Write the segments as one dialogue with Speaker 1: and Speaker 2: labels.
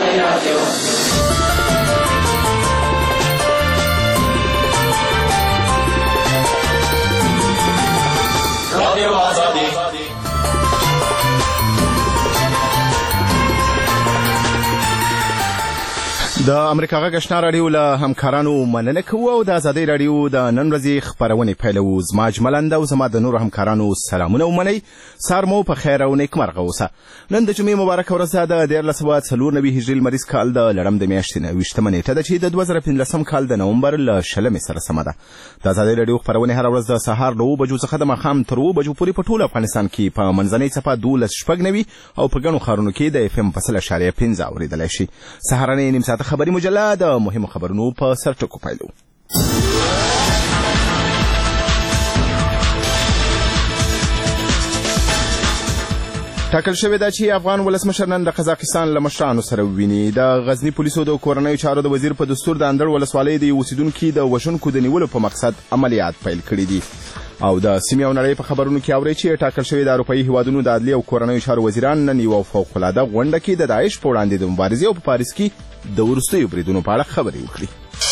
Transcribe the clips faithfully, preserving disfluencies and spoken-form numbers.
Speaker 1: د امریکا غږ آشنا راډیو له همکارانو مننه کوو او د ازادۍ راډیو د نن ورځې خپرونې پیلوو. زما اجملند او زما د نورو همکارانو سلامونه ومنئ. سهار مو په خیر او نیکمرغه اوسه. نن د جمعې مبارکه ورځ ده، د دیارلس سوه څلور نوي هجري لمریز کال د لړم د میاشتې نه ویشتمه نیټه ده چې د دوه زره پنځلسم کال د نومبر له شلمې سره سمه ده. د ازادۍ راډیو خپرونې هره ورځ د سهار له اوو بجو څخه د ماښام تر اوو بجو پورې په ټول افغانستان کې په منځنۍ څپه دولس شپږ نوي او په ګڼو ښارونو کې د اف ام په سل اشاریه پنځه اورېدلی شي. سهارنۍ نیم ساعته خبري مجله د مهمو خبرونو په سرټکو پیلو. ټاکل شوې ده چې افغان ولسمشر نن د قزاقستان له مشرانو سره وویني. د غزني پولیسو د کورنیو چارو د وزیر په دستور د اندړ ولسوالۍ د یو اوسیدونکي د وژونکو د نیولو په مقصد عملیات پیل کړي دي. او د سیمې او نړۍ په خبرونو کې اورئ چې ټاکل شوې د اروپایي هیوادونو د عدلیې او کورنیو چارو وزیران نن یوه فوق‌العاده غونډه کې د داعش په وړاندې د مبارزې او په پاریس کې د وروستیو بریدونو په اړه خبرې وکړي.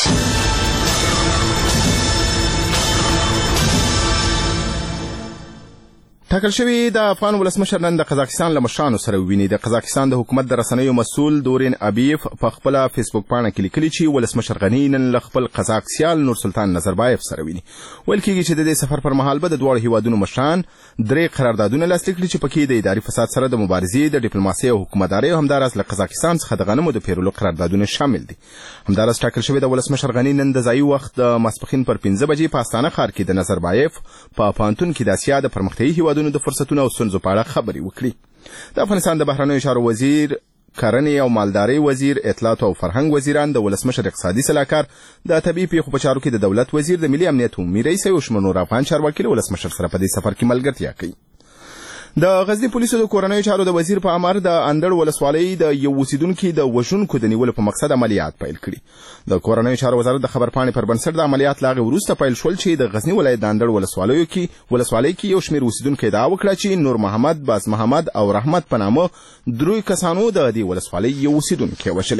Speaker 1: ټاکل شوی د افغان ولسمشر نن د قزاقستان له مشرانو سره وویني. د قزاقستان د حکومت د رسنیو مسؤل دورین ابیف په خپله فیسبوک پاڼه کې لیکلي چې ولسمشر غني نن له خپل قزاق سیال نورسلطان نظربایف سره ویني. ویل کېږي چې د دې سفر پر مهال به د دواړو هیوادونو مشران درې قراردادونه لاسلیک کړي چې پکې د اداري فساد سره د مبارزې، د ډیپلوماسۍ او حکومتدارۍ او همداراز له قزاقستان څخه د غنمو د پیرلو قراردادونه شامل دي. همداراز ټاکل شوی د ولسمشر غني نن د ځایي وخت د ماسپښین پر پنځه بجې په استانه ښار کې د نظربایف په پوهنتون کې د اسیا د پرمختیایي هیوادونو د فرصتونو او ستونزو په اړه خبرې وکړي. د افغانستان د بهرنیو چارو وزیر، کرنې او مالدارۍ وزیر، اطلاعات او فرهنګ وزیران، د ولسمشر اقتصادي سلاکار، د طبیعي پیښو په چارو کې د دولت وزیر، د ملي امنیت عمومي رئیس او شمېر نور افغان چارواکي له ولسمشر سره په دې سفر کې ملګرتیا کوي. د غزني پولیسو د کورنیو چارو د وزیر په امر د اندړ ولسوالۍ د یو اوسیدونکي د وژونکو د نیولو په مقصد عملیات پیل کړي. د کورنیو چارو وزارت د خبرپاڼې پر بنسټ د عملیات له هغې وروسته پیل شول چې د غزني ولایت د اندړ ولسوالیو کې ولسوالۍ کې یو شمېر اوسیدونکو ادعا وکړه چې نور محمد، باز محمد او رحمت په نامه دروي کسانو د دې ولسوالۍ یو اوسیدونکی وژلی.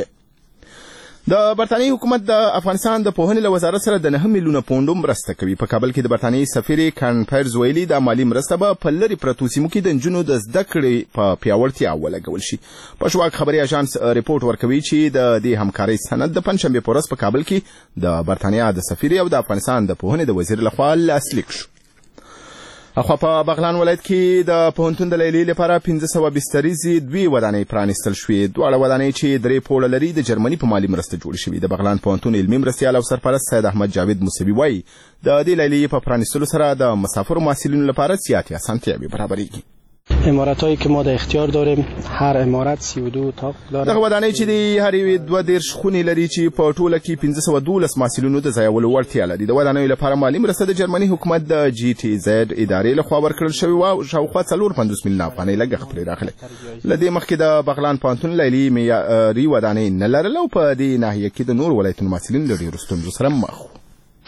Speaker 1: د برطانیې حکومت د افغانستان د پوهنې له وزارت سره د نهه میلیونه پونډو مرسته کوي. په کابل کې د برطانیې سفیر کانپرز ویلي د مالي مرسته به په لرې پرتو سیمو کې د نجونو د زده کړې په پیاوړتیا ولګول شي. پشواک خبري اژانس رپورټ ورکوي چې د دې همکارۍ سند د پنجشنبې په ورځ په کابل کې د برطانیا د سفیر او د افغانستان د پوهنې د وزیر لخوا لاسلیک شو. اخوا په بغلان ولایت کې د پوهنتون د لیلیې لپاره پنځه سوه بستریزې دوې ودانۍ پرانیستل شوې. دواړه ودانۍ چې درې پوړه لري د جرمني په مالي مرسته جوړې شوي. د بغلان پوهنتون علمي مرستیال او سرپرست سید احمد جاوید موسوي وایي د دې لیلیې په پرانیستلو سره د مسافرو محصلینو لپاره زیاتې اسانتیاوې برابریږي.
Speaker 2: عمارتایی که ما در اختیار داریم هر عمارت سی و دو اتاق داره.
Speaker 1: دغه ودانۍ چې د هر یوې دوه دېرش خونې لري چې په ټوله کې پنځه سوه دولس محصلینو د ځایولو وړتیا لري. د ودانیو لپاره مالي مرسته د جرمني حکومت د جي ټي زیډ ادارې لخوا ورکړل شوې وه او شاوخوا څلور پنځوس میلیونه افغانۍ لګښت پرې راغلی. له دې مخکې د بغلان پوهنتون لیلیې معیاري ودانۍ نه لرله او په دې ناحیه کې د نور ولایتونو محصلین له ډېرو ستونزو سره مخ وو.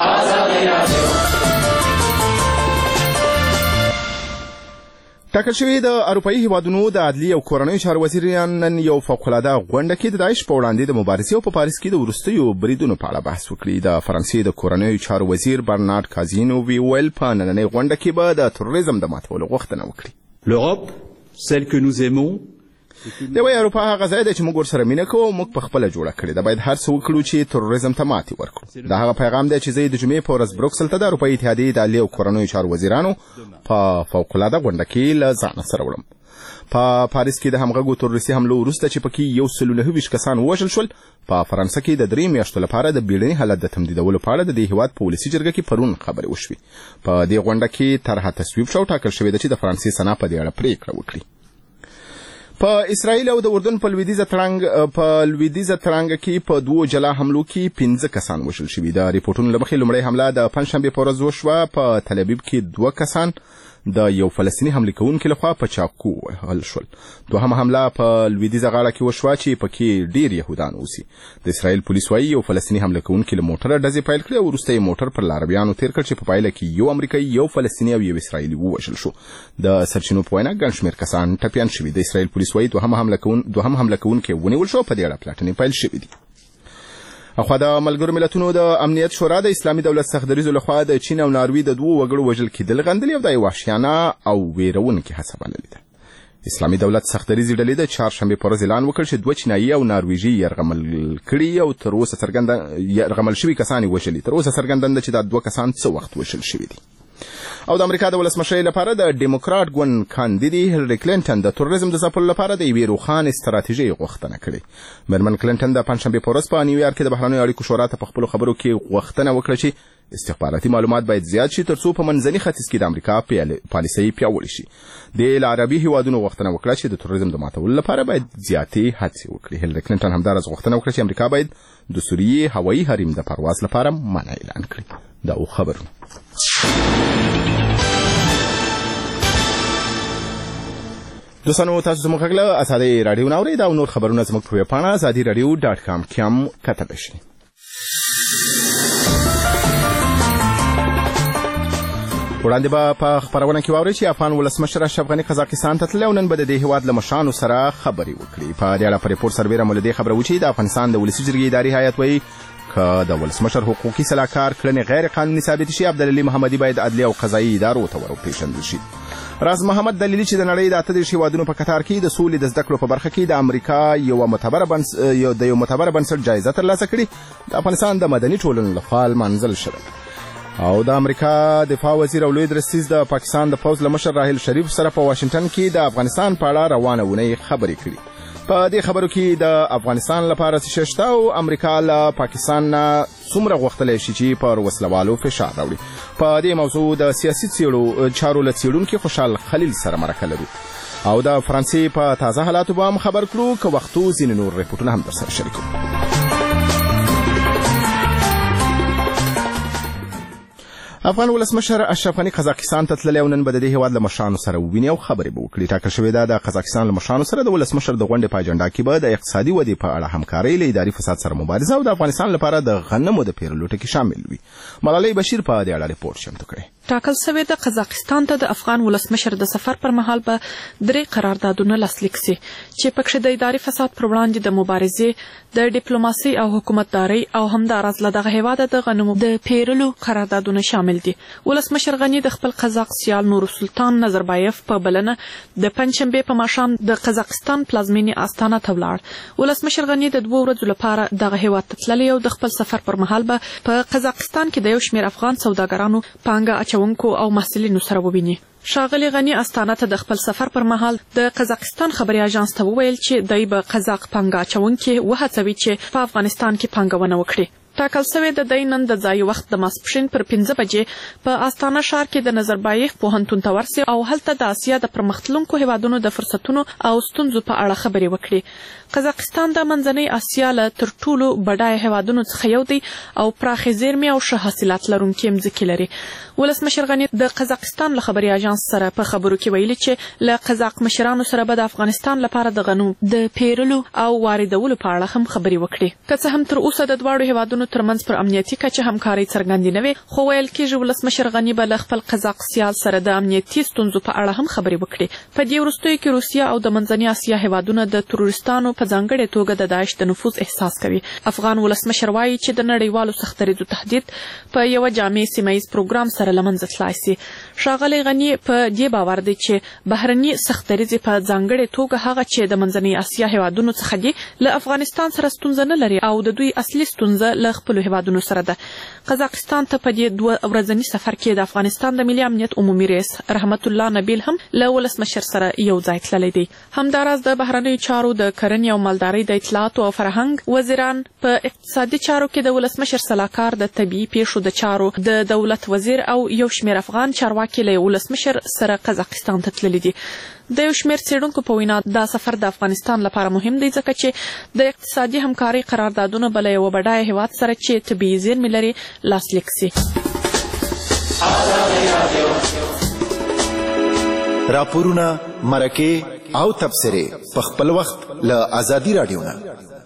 Speaker 1: ټاکل شوی د اروپایي هیوادونو د عدلیې او کورنیو چارو وزیران نن یو فوق‌العاده غونډه کې د داعش په وړاندې د مبارزې او په پاریس کې د وروستیو بریدونو په اړه بحث وکړي. د فرانسې د کورنیو چارو وزیر برنارد کازینووي ویل په نننۍ غونډه کې به د تروریزم د ماتولو غوښتنه وکړي.
Speaker 3: l'Europe celle que nous aimons
Speaker 1: د وای اروپا هغه ځای دی چې موږ ورسره مینه کوو او موږ په خپله جوړه کړې ده. باید هر څه وکړو چې تروریزم ته ماتې ورکړو. دا هغه پیغام دی چې زه د جمعې په ورځ بروکسل ته د اروپایي اتحادیې د عدلیې او کورنیو چارو وزیرانو په فوق‌العاده غونډه کې له ځانه سره وړم. په پاریس کې د همغږو تروریستي حملو وروسته چې پکې یو سل نهه ویشت کسان ووژل شول، په فرانسه کې د درې میاشتو لپاره د بیړني حالت د تمدیدولو په اړه د دې هیواد په ولسي جرګه کې پرون خبرې وشوې. په دې غونډه کې طرحه تصویب شو او ټاکل شوې ده چې د فرانسې سنا په دې اړه پرېکړه وکړي. په اسرائیل او د اردن په لویدیځه تړنګ په لویدیځه تړنګ کې په دوو جلا حملو کې پنځه کسان وژل شوي. د ریپورټونو له مخې لومړۍ حمله د پنجشنبې په ورځ وشوه. په تل ابیب کې دوه کسان، د یو فلسطیني حمله کوونکي لخوا په چاقو وهل شول. دوهمه حمله په لویدیځه غاړه کې وشوه چې پکې ډیر یهودان اوسي. د اسرائیل پولیس وايي یو فلسطیني حمله کوونکي له موټره ډزې پیل کړې او وروسته یې موټر پر لارویانو تیر کړ چې په پایله کې یو امریکایي یو فلسطیني او یو اسرائیلي ووژل شو. د سرچینو په وینا ګڼ شمېر کسان ټپیان شوي. د اسرائیل پولیس وايي دوهمه حمله کوون دوهم حمله کوونکي ونیول شو. په دې اړه پلټنې پیل شوې دي. اخوا د ملګرو ملتونو د امنیت شورا د اسلامي دولت سختدریزو لخوا د چین او ناروې د دوو وګړو وژل کېدل غندلي او د یو وحشیانه او ویرونکې هڅه بللې ده. اسلامي دولت سختدریزې ډلې د چهارشنبې په ورځ اعلان وکړ چې دوه چینایي او نارویژي یرغمل کړي او تر اوسه څرګنده یرغمل شوي کسان یې وژلي. تر اوسه څرګنده ده چې دا دوه کسان څه وخت وژل شوي دي. او د امریکا د ولسمشرۍ لپاره د ډیموکراټ ګوند کاندیدي هیلري کلینټن د تروریزم د ځپلو لپاره د یوې روښانې ستراتیژۍ غوښتنه کړې. میرمن کلینټن د پنجشنبې په ورځ په نیویارک کې د بهرنیو اړیکو شورا ته په خپلو خبرو کې غوښتنه وکړه چې استخباراتي معلومات باید زیات شي ترڅو په منځني ختیځ کې د امریکا پالیسۍ پیاوړې شي. د عربي هیوادونو غوښتنه وکړه چې د تروریزم د ماتولو لپاره باید زیاتې هڅې وکړي. هیلري کلینټن همداراز غوښتنه وکړه چې امریکا باید د سوریې هوایي حریم د پرواز لپاره منع اعلان کړي. دا او خبرونه دوستانو تاسو زموږ غږ له ازادۍ راډیو نه اورئ. دا او نور خبرونه زموږ په ویبپاڼه ازادي راډیو ډاټ کام کې هم کتلی شئ. وړاندې به په خپرونه کې واورئ چې افغان ولسمشر اشرف غني قزاقستان ته تللی او نن به د دې هېواد له مشرانو سره خبرې وکړي. په دې اړه په ریپورټ سربیره مو له دې خبره وچی د افغانستان د ولسي جرګې اداري هیئت وایي که د ولسمشر حقوقي سلاکار کړنې غیر قانوني ثابت شي عبدالعلي محمدي باید عدلي او قضایي ادارو ته ورپېژندل شي. راز محمد دلیلي چې د نړۍ د اته دېرش هېوادونو په کتار کې د سولې د زده کړو په برخه کې د امریکا یوه معتبره د یو معتبره بنسټ جایزه ترلاسه کړې د افغانستان د مدني ټولنو لخوا لمانځل شوې. او د امریکا دفاع وزیر او لوی درستیز د پاکستان د پوځ له مشر راحیل شریف سره په واشنګټن کې د افغانستان په اړه روانه اونۍ خبرې کړي. په دې خبرو کې د افغانستان لپاره څه شته او امریکا له پاکستان نه څومره غوښتلی شي چې پر وسلوالو فشار راوړي. په دې موضوع د سیاسي څېړو چارو له څېړونکي خوشحال خلیل سره مرکه لرو. او د فرانسې په تازه حالاتو به هم خبر کړو که وختو ځینې نور ریپورټونه هم درسره شریکو. افغان ولسمشر اشرف غني قزاقستان ته تللی او نن به د دې هېواد له مشرانو سره وویني او خبرې به وکړي. ټاکل شوې ده د قزاقستان له مشرانو سره د ولسمشر د غونډې په اجنډا کې به د اقتصادي ودې په اړه همکارۍ له اداري فساد سره مبارزه او د افغانستان لپاره د غنمو د پیرلو ټکي شامل وي. ملالۍ بشیر په دې اړه ریپورټ چمتو کړی.
Speaker 4: ټاکل شوې ده قزاقستان ته د افغان ولسمشر د سفر پر مهال به درې قراردادونه لاسلیک سي چې پکښې د اداري فساد پر وړاندې د مبارزې د ډیپلوماسۍ او حکومتدارۍ او همداراز له دغه هېواده د غنمو د پیرلو قراردادونه شامل دي. ولسمشر غني د خپل قزاق سیال نورسلطان نظربایف په بلنه د پنجشنبې په ماښام د قزاقستان پلازمینې استانه ته ولاړ. ولسمشر غني د دوه ورځو لپاره دغه هېواد ته تللی او د خپل سفر پر مهال به په قزاقستان کې د یو شمېر افغان سوداګرانو پانګه اچونکو او محصلینو سره وویني. ښاغلي غني استانه ته د خپل سفر پر مهال د قزاقستان خبري اژانس ته وویل چې دوی به قزاق پانګه اچونکي وهڅوي چې په افغانستان کې پانګونه وکړي. ټاکل شوې ده دی نن د ځایي وخت د ماسپښین پر پنځه بجې په استانه ښار کې د نظربایف پوهنتون ته ورسي او هلته د اسیا د پرمختلونکو هېوادونو د فرصتونو او ستونزو په اړه خبرې وکړي. قزاقستان د منځنۍ اسیا له تر ټولو بډایه هېوادونو څخه یو دی او پراخې زیرمې او ښه حاصلات لرونکې مځکې لري. ولسمشر غني د قزاقستان له خبري اژانس سره په خبرو کې ویلي چې له قزاق مشرانو سره به د افغانستان لپاره د غنمو د پیرلو او واردولو په اړه هم خبرې وکړي. که څه هم تر اوسه د دواړو هېوادونو ترمنځ پر امنیتي کچه همکارۍ څرګندې نه وي خو ویل کېږي ولسمشر غني به له خپل قزاق سیال سره د امنیتي ستونزو په اړه هم خبرې وکړي. په دې وروستیو کې روسیه او د منځنۍ اسیا هېوادونه د تروریستانو په ځانګړې توګه د داعش د نفوذ احساس کوي. افغان ولسمشر وایي چې د نړیوالو سختدریزو تهدید په یوه جامع سیمه ییز پروګرام سره له منځه تلای سي. ښاغلی غني په دې باور دی چې بهرني سختدریزې په ځانګړې توګه هغه چې د منځنۍ اسیا هېوادونو څخه دي له افغانستان سره ستونزه نه لري او د دوی اصلي ستونزه له خپلو هېوادونو سره ده. قزاقستان ته په دې دوه ورځني سفر کې د افغانستان د ملي امنیت عمومي رئیس رحمت الله نبیل هم له ولسمشر سره یو ځای تللی دی. همداراز د بهرنیو چارو د کرنې او مالدارۍ د اطلاعاتو او فرهنګ وزیران په اقتصادي چارو کې د ولسمشر سلاکار د طبیعي پیښو د چارو د دولت وزیر او یو شمېر افغان چارواکي له ولسمشر سره قزاقستان ته تللي دي. د یو شمېر څېړونکو په وینا دا سفر د افغانستان لپاره مهم دی ځکه چې د اقتصادي همکارۍ قراردادونه به له یوه بډایه هېواد سره چې طبیعي زیرمې لري لاسلیک سي.
Speaker 5: راپورونه، مرکې او تبصرې په خپل وخت له ازادي رادیو نه.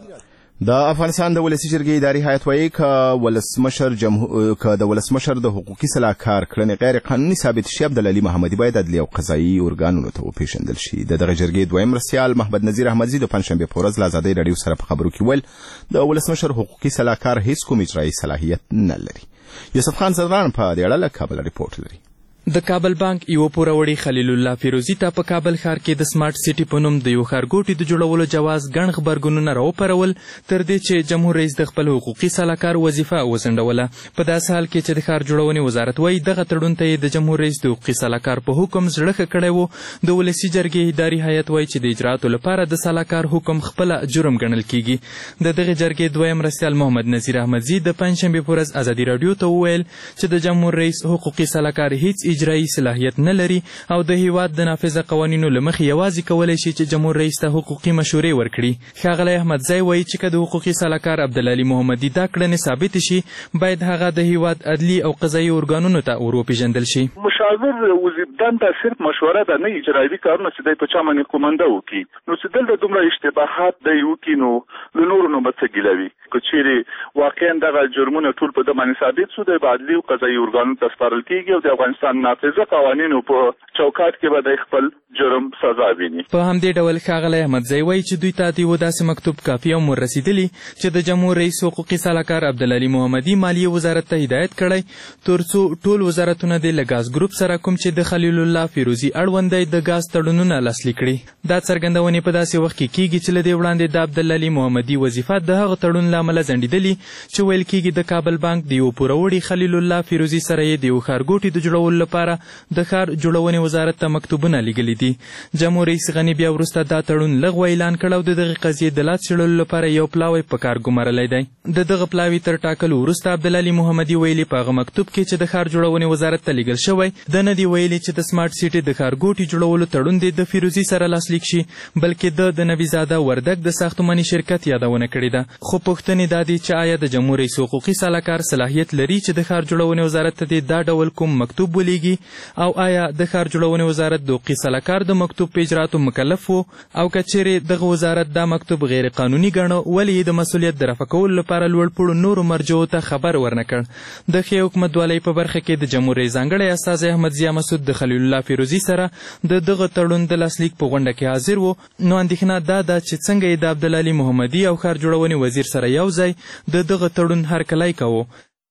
Speaker 1: د افغانستان د ولسی جرګې اداري هیئت وایي ک ولسمشر جمهور ک د ولسمشر د حقوقي صلاحکار کړنې غیر قانوني ثابت شي عبدالعلي محمدي باید عدلي او قضایي ارګانونو ته وپېژندل شي. د دغه جرګې دویم مرستیال محمد نذیر احمدزي د پنجشنبې په ورځ له ازادۍ راډیو سره په خبرو کې ویل د ولسمشر حقوقي صلاحکار هیڅ کوم اجرایي صلاحیت نه لري. یوسف خان زرغان په دې اړه له کابل ریپورت لري.
Speaker 6: د کابل بانک یو پوروړی خلیل الله فیروزی ته په کابل ښار کې د سمارټ سټي په نوم د یو ښارګوټي د جوړولو جواز ګڼ غبرګونونه راوپارول تر دې چې جمهور رئیس د خپل حقوقي صلاحکار وظیفه وځنډوله. په داسې حال کې چې د ښار جوړونې وزارت وایي دغه تړون ته یې د جمهور رئیس د حقوقي صلاحکار په حکم زړه ښه کړی و. د ولسي جرګې اداري هیئت وایي چې د اجرااتو لپاره د صلاحکار حکم خپله جرم ګڼل کیږي. د دغې جرګې دویم مرستیال محمد نذیر احمدزي د پنجشنبې په ورځ ازادي راډیو ته وویل چې د جمهور رئیس حقوقي صلاحکار هیڅ اجرایي صلاحیت نه لري او د هیواد د نافذه قوانینو له مخې یوازې کولی شي چې جمهور رئیس ته حقوقي مشورې ورکړي. ښاغلی احمدزی وایي چې که د حقوقي صلاحکار عبدالعلي محمدي دا کړنې ثابتې شي باید هغه د هیواد عدلي او قضایي ارګانونو ته ور وپېژندل شي.
Speaker 7: مشاور وزیردان ته صرف مشوره ده، نه اجرایي کارونه چې دی په چا باندې کومنده وکړي. نو چې دلته دومره اشتباهات دی وکړي نو له نورو نو به څه ګیله وي. که چیرې واقعا دغه جرمونه ټول په ده باندې ثابت سو دی به عدلي او قضایي ارګانونو ته سپارل کېږي او د افغانستان نافذه قوانین په چوکاټ کې به د خپل جرم سزا ویني.
Speaker 6: په همدې ډول ښاغلی احمدزی وایي چې دوی ته د یو داسې مکتوب کاپي هم وررسېدلي چې د جمهور رئیس حقوقي صلاحکار عبدالعلي محمدي مالیې وزارت ته هدایت کړی تر څو ټول وزارتونه د له ګاز ګروپ سره کوم چې د خلیل الله فیروزي اړوند دی د ګاز تړونونه لاسلیک کړي. دا څرګندونې په داسې وخت کې کیږي چې له دې وړاندې د عبدالعلي محمدي وظیفه د هغه تړون له امله ځنډېدلي چې ویل کېږي د کابل بانک د یو پوروړي خلیل الله فیروزي سره یې د یو ښارګوټي د جوړولو لپاره د ښار جوړونې وزارت ته مکتوبونه لیږلي دي. جمهور رئیس غني بیا وروسته دا تړون لغوه اعلان کړ او د دغې قضیې د لاس څېړلو لپاره یو پلاوی په کار ګمارلی دی. د دغه پلاوي تر ټاکلو وروسته عبدالعلي محمدي ویلي په هغه مکتوب کې چې د ښار جوړونې وزارت ته لیږل شوی ده نه دي ویلي چې د سمارټ سټي د ښارګوټي جوړولو تړون دی د فیروزي سره لاسلیک شي بلکې ده د نبیزاده وردګ د ساختماني شرکت یادونه کړې ده. خو پوښتنې دا دي چې آیا د جمهور رئیس حقوقي صلاحکار صلاحیت لري چې د ښار جوړونې وزارت ته دا ډول کوم مکتوب ولیږي او آیا د ښار جوړونې وزارت د حقوقي صلاحکار د مکتوب په اجرااتو مکلف و او که چیرې دغه وزارت دا مکتوب غیر قانوني ګڼو ولې یې د مسؤلیت د رفع کولو لپاره لوړ پوړو نورو مرجعو ته خبر ورنه کړ. د ښې حکومتوالۍ په برخه کې د جمهور رئیس ځانګړی استازی احمد ضیا مسعود د خلیل الله فیروزي سره د دغه تړون د لاسلیک په غونډه کې حاضر و. نو اندېښنه دا ده چې څنګه یې د عبدالعلي محمدي او ښار جوړونې وزیر سره یو ځای د دغه تړون هرکلی کوو.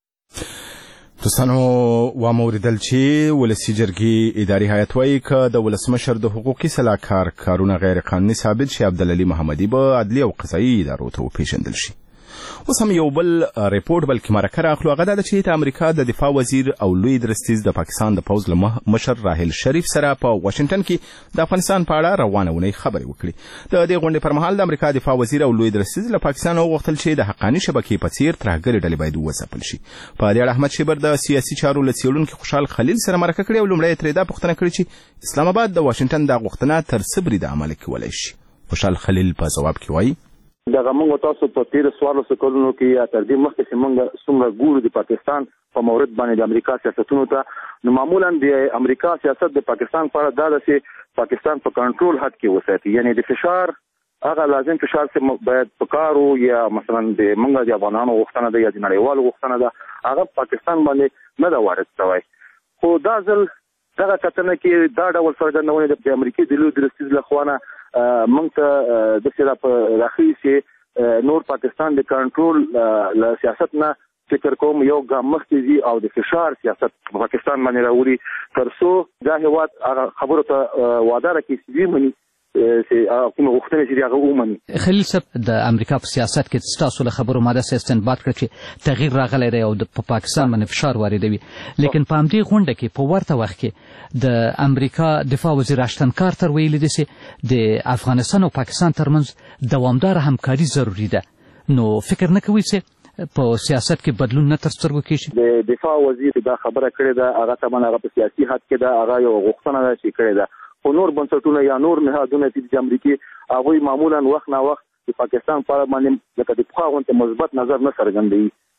Speaker 1: دوستانو واموریدل چې ولسی جرګې اداري هیئت وایي که د ولسمشر د حقوقي صلاحکار کارونه غیر قانوني ثابت شي عبدالعلي محمدي به عدلي او قضایي ادارو ته وپېژندل شي. اوس هم یو بل ریپورټ بلکې مرکه راخلو هغه دا ده چې د امریکا د دفاع وزیر او لوی درستیز د پاکستان د پوځ له مشر راحل شریف سره په واشنګټن کې د افغانستان په اړه روانه اونۍ خبرې وکړي. د دې غونډې پر مهال د امریکا دفاع وزیر او لوی درستیز له پاکستان وغوښتل چې د حقاني شبکې په څیر ترهګرې ډلې باید وځپل شي. په دې اړه احمد شیبر د سیاسي چارو له څېړونکي خوشحال خلیل سره مرکه کړې او لومړی یې ترې دا پوښتنه کړې چې اسلام آباد د واشنګټن دا غوښتنه تر څه بریده عمل کولی شي. خوشحال خلیل په ځواب کې وایي
Speaker 8: دغه موږ تاسو په تیر څوارلسو کلونو کې یا تر دې مخکې چې موږ څومره ګورو د پاکستان په مورد باندې د امریکا سیاستونو ته نو معمولا د امریکا سیاست د پاکستان په اړه دا ده چې پاکستان په کنټرول حد کې وساتي، یعنی د فشار هغه لازم فشار چې باید په کارو یا مثلا د موږ د افغانانو غوښتنه ده یا د نړیوالو غوښتنه ده هغه پاکستان باندې نه ده وارد شوی. خو دا ځل دغه کتنه کې دا ډول څرګندونې د امریکا د لوی درستیز له خوا نه موږ ته داسې راښیي چې نور پاکستان د کنټرول له سیاست نه فکر کوم یو ګام مخکې ځي او د فشار سیاست په پاکستان باندې راوړي تر څو دا هېواد هغه خبرو ته وعده راکړي چې ومني چې کومه غوښتنه چې هغه ومني.
Speaker 9: خلیل صاحب د امریکا په سیاست کې ستاسو له خبرو ما داسې استنباط کړ چې تغییر راغلی دی او په پاکستان باندې فشار واردوي، لیکن په همدې غونډه کې په ورته وخت کې د امریکا دفاع وزیر اشتن کارتر ویلي دی چې د افغانستان او پاکستان ترمنځ دوامداره همکاري ضروري ده. نو فکر نه کوئ چې په سیاست کې بدلون نه تر سترګو کېږي؟
Speaker 8: د دفاع وزیر دا خبره کړې ده هغه طبعا هغه په سیاسي حد کې ده، هغه یو غوښتنه ده چې کړې ده. خو نور بنسټونه یا نور نهادونه چې د امریکې هغوی معمولا وخت نه وخت د پاکستان په اړه باندې لکه د پخوا غوندې مثبت نظر نه څرګندوي.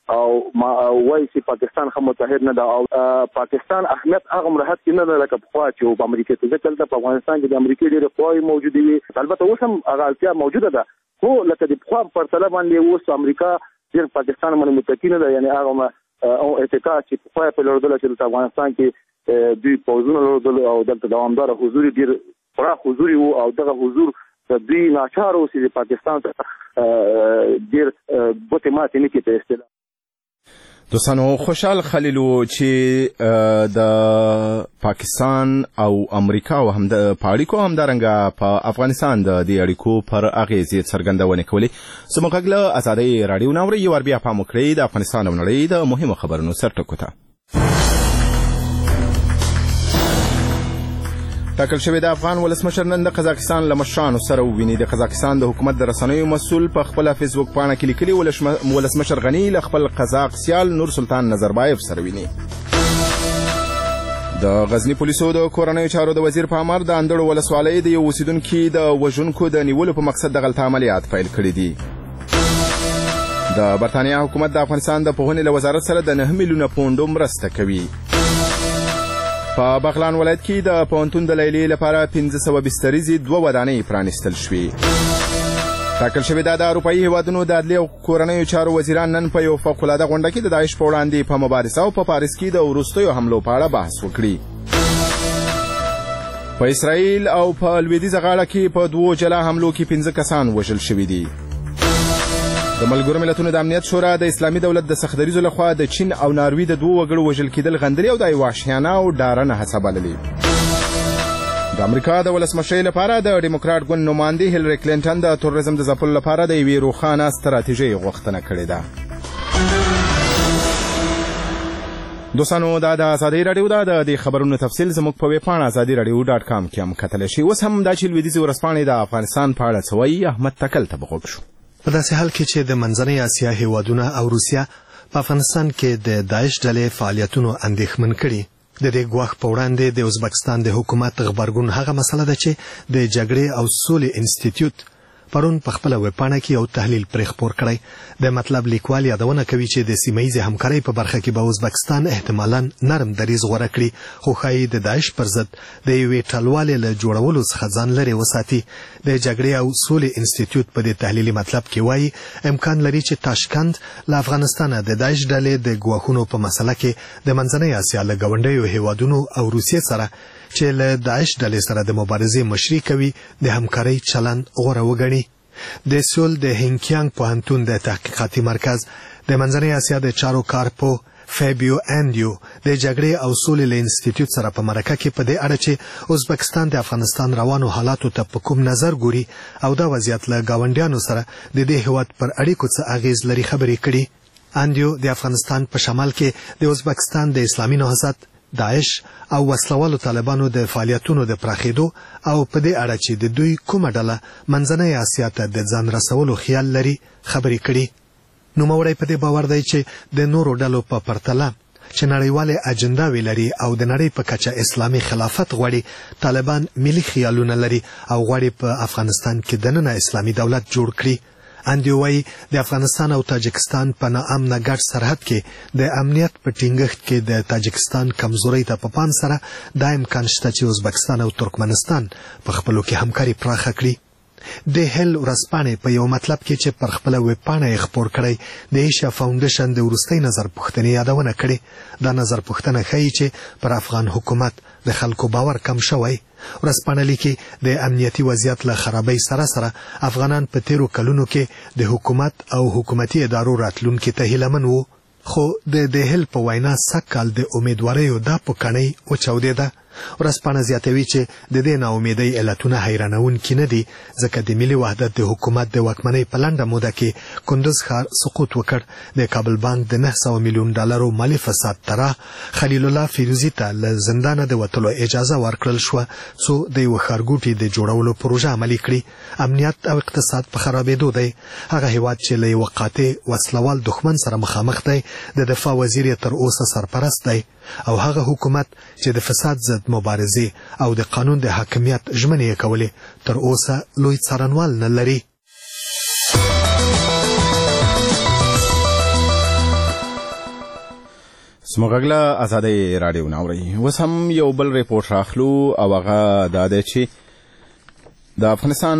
Speaker 8: او ما وایي چې پاکستان هم متحد نه ده او پاکستان اهمیت هغه مرحت کې نه ده لکه پخوا چې په امریکا کې ځکه دلته په افغانستان کې د امریکا ډېرې قواوې موجودې وي البته اوس هم هغه اړتیا موجوده ده خو لکه د پخوا په پرتله باندې اوس امریکا ډېر پاکستان باندې متکی نه ده یعنې هغه او اتکا چې پخوا یې په لرودله چې دلته افغانستان کې دوی پوځونه لرودل او دلته دوامداره حضور ډېر پراخ حضور و او دغه حضور د دوی ناچار و چې پاکستان ته ډېر ګوتې ماتې نه کړي په اصطلاح.
Speaker 1: دوستانو خوشحال خلیلو چې د پاکستان او امریکا او هم د پاړیکو هم درنګه په افغانستان د دې اړیکو پر اغیزې څرګندونه کولې زموږ غږ له ازادۍ راډیو نو یو ور بیا پام وکړئ د افغانستان او نړۍ د مهمو خبرونو سرټکو ته. ټاکل شوی د افغان ولسمشر نن د قزاقستان له مشرانو سره وویني. د قزاقستان د حکومت د رسنیو مسؤل په خپل فیسبوک پاڼه کې لیکلي ولسمشر غنی له خپل قزاق سیال نور سلطان نظربایف سره ویني. د غزنی پولیسو د کورنیو چارو د وزیر په امر د اندړو ولسوالۍ د یو اوسیدونکي د وژونکو د نیولو په مقصد د غلطه عملیات پیل کړي دي. د برتانیا حکومت د افغانستان د پوهنې له وزارت سره د نه میلیونه پونډو مرسته کوي. په بغلان ولایت کې د پوهنتون د لیلیې لپاره پنځه سوه بستریزې دوه ودانۍ پرانیستل شوې. ټاکل شوې ده د اروپایي هیوادونو د عدلیې او کورنیو چارو وزیران نن په یو فوقالعاده غونډه کې د داعش په وړاندې په مبارزه او په پاریس کې د وروستیو حملو په اړه بحث وکړي. په اسرائیل او په لویدیځه غاړه کې په دوو جلا حملو کې پنځه کسان وژل شوي دي. د ملګرو ملتونو د امنیت شورا د اسلامي دولت د سختدریزو لخوا د چین او ناروې د دوو وګړو وژل کېدل غندلي او د وحشیانه او ډارنه هڅه بللې. د امریکا د ولسمشرۍ لپاره د ډیموکراټ ګوند نماینده هیلري کلینټن د تروریزم د ځپلو لپاره د یوې روښانه ستراتیژۍ غوښتنه کړې ده. دوستانو دا د ازادۍ راډیو ده. د دې خبرونو تفصیل زموږ په ویبپاڼه ازادي راډیو ډاټ کام کې هم کتلی شي. اوس هم دا چې لویدیځې ورځپاڼې د افغانستان په اړه څه وایي احمد تکل ته به غوږ شو.
Speaker 10: په داسې حال کې چې د منځنۍ اسیا هیوادونه او روسیا په افغانستان کې د داعش ډلې فعالیتونو اندېښمن کړي. د دې ګواښ په وړاندې د ازبکستان د حکومت غبرګون هغه مسله ده چې د جګړې او سولې انسټیټیوټ پرون په خپل ویبپاڼه کې یو تحلیل پرې خپور کړی. د مطلب لیکوال یادونه کوي چې د سیمه‌ییزې همکارۍ په برخه کې به ازبکستان احتمالاً نرم دریځ غوره کړي خو ښایي د داعش پر ضد د یوې ټلوالې له جوړولو څخه ځان لرې وساتي. د جګړې او سولې انسټیټیوټ په دې تحلیلي مطلب کې وایي امکان لري چې تاشکند له افغانستانه د داعش ډلې د ګواښونو په مسله کې د منځنۍ اسیا له ګاونډیو هیوادونو او روسیې سره چې له داعش ډلې سره د مبارزې مشري کوي د همکارۍ چلند غوره وګڼي. د سول د هینکیانګ پوهنتون د تحقیقاتي مرکز د منځنۍ اسیا د چارو کارپو فابیو اندیو د جګړې او سولې له انسټیټیوټ سره په مرکه کې په دې اړه چې ازبکستان د افغانستان روانو حالاتو ته په کوم نظر ګوري او دا وضعیت له ګاونډیانو سره د دې هیواد پر اړیکو څه اغیز لري خبرې کړي. اندیو د افغانستان په شمال کې د ازبکستان د اسلامي نهضت داعش او وسلوالو طالبانو د فعالیتونو د پراخېدو او په دې اړه چې د دوی کومه ډله منځنۍ اسیا ته د ځان رسولو خیال لري خبرې کړي. نوموړی په دې باور دی چې د نورو ډلو په پرتله چې نړیوالې اجنداوې لري او د نړۍ په کچه اسلامي خلافت غواړي طالبان ملي خیالونه لري او غواړي په افغانستان کې دننه اسلامي دولت جوړ کړي. اندیو وايي د افغانستان او تاجکستان په ناامنه ګډ سرحد کې د امنیت په ټینګښت کې د تاجکستان کمزورۍ ته په پام سره دا امکان شته چې ازبکستان او ترکمنستان په خپلو کې همکاري پراخه کړي. د هل ورځپاڼې په یو مطلب کې چې پر خپله ویبپاڼه یې خپور کړی د ایشیا فاونډیشن د وروستۍ نظر پوښتنې یادونه کړې. دا نظر پوښتنه ښیي چې پر افغان حکومت د خلکو باور کم شوی. ورځپاڼه لیکي د امنیتي وضعیت له خرابۍ سره سره افغانان په تیرو کلونو کې د حکومت او حکومتي ادارو راتلونکي ته هیلهمن وو خو د د هل په وینا سږکال د امیدواریو دا پوکڼۍ وچاودېده. ورځپاڼه زیاتوي چې د دې ناامیدۍ علتونه حیرانونکي نه دي ځکه د ملي وحدت د حکومت د واکمنۍ په لنډه موده کې کندوز ښار سقوط وکړ. د کابل بانک د نه سوه میلیون ډالرو مالي فساد طرح خلیل الله فیروزي ته له زندانه د وتلو اجازه ورکړل شوه څو د یوه ښارګوټي د جوړولو پروژه عملي کړي. امنیت او اقتصاد په خرابېدو دی. هغه هیواد چې له یوه قاطع وسلوال دښمن سره مخامخ دی د دفاع وزیر یې تر اوسه سرپرست دی او هغه حکومت چې د فساد ضد مبارزې او د قانون د حاکمیت ژمنې یې کولې تر اوسه لوی څارنوال نه لري.
Speaker 1: زموږ له آزادۍ راډیو نه اورئ. اوس هم یو بل ریپورټ راخلو او هغه دا دی چې د افغانستان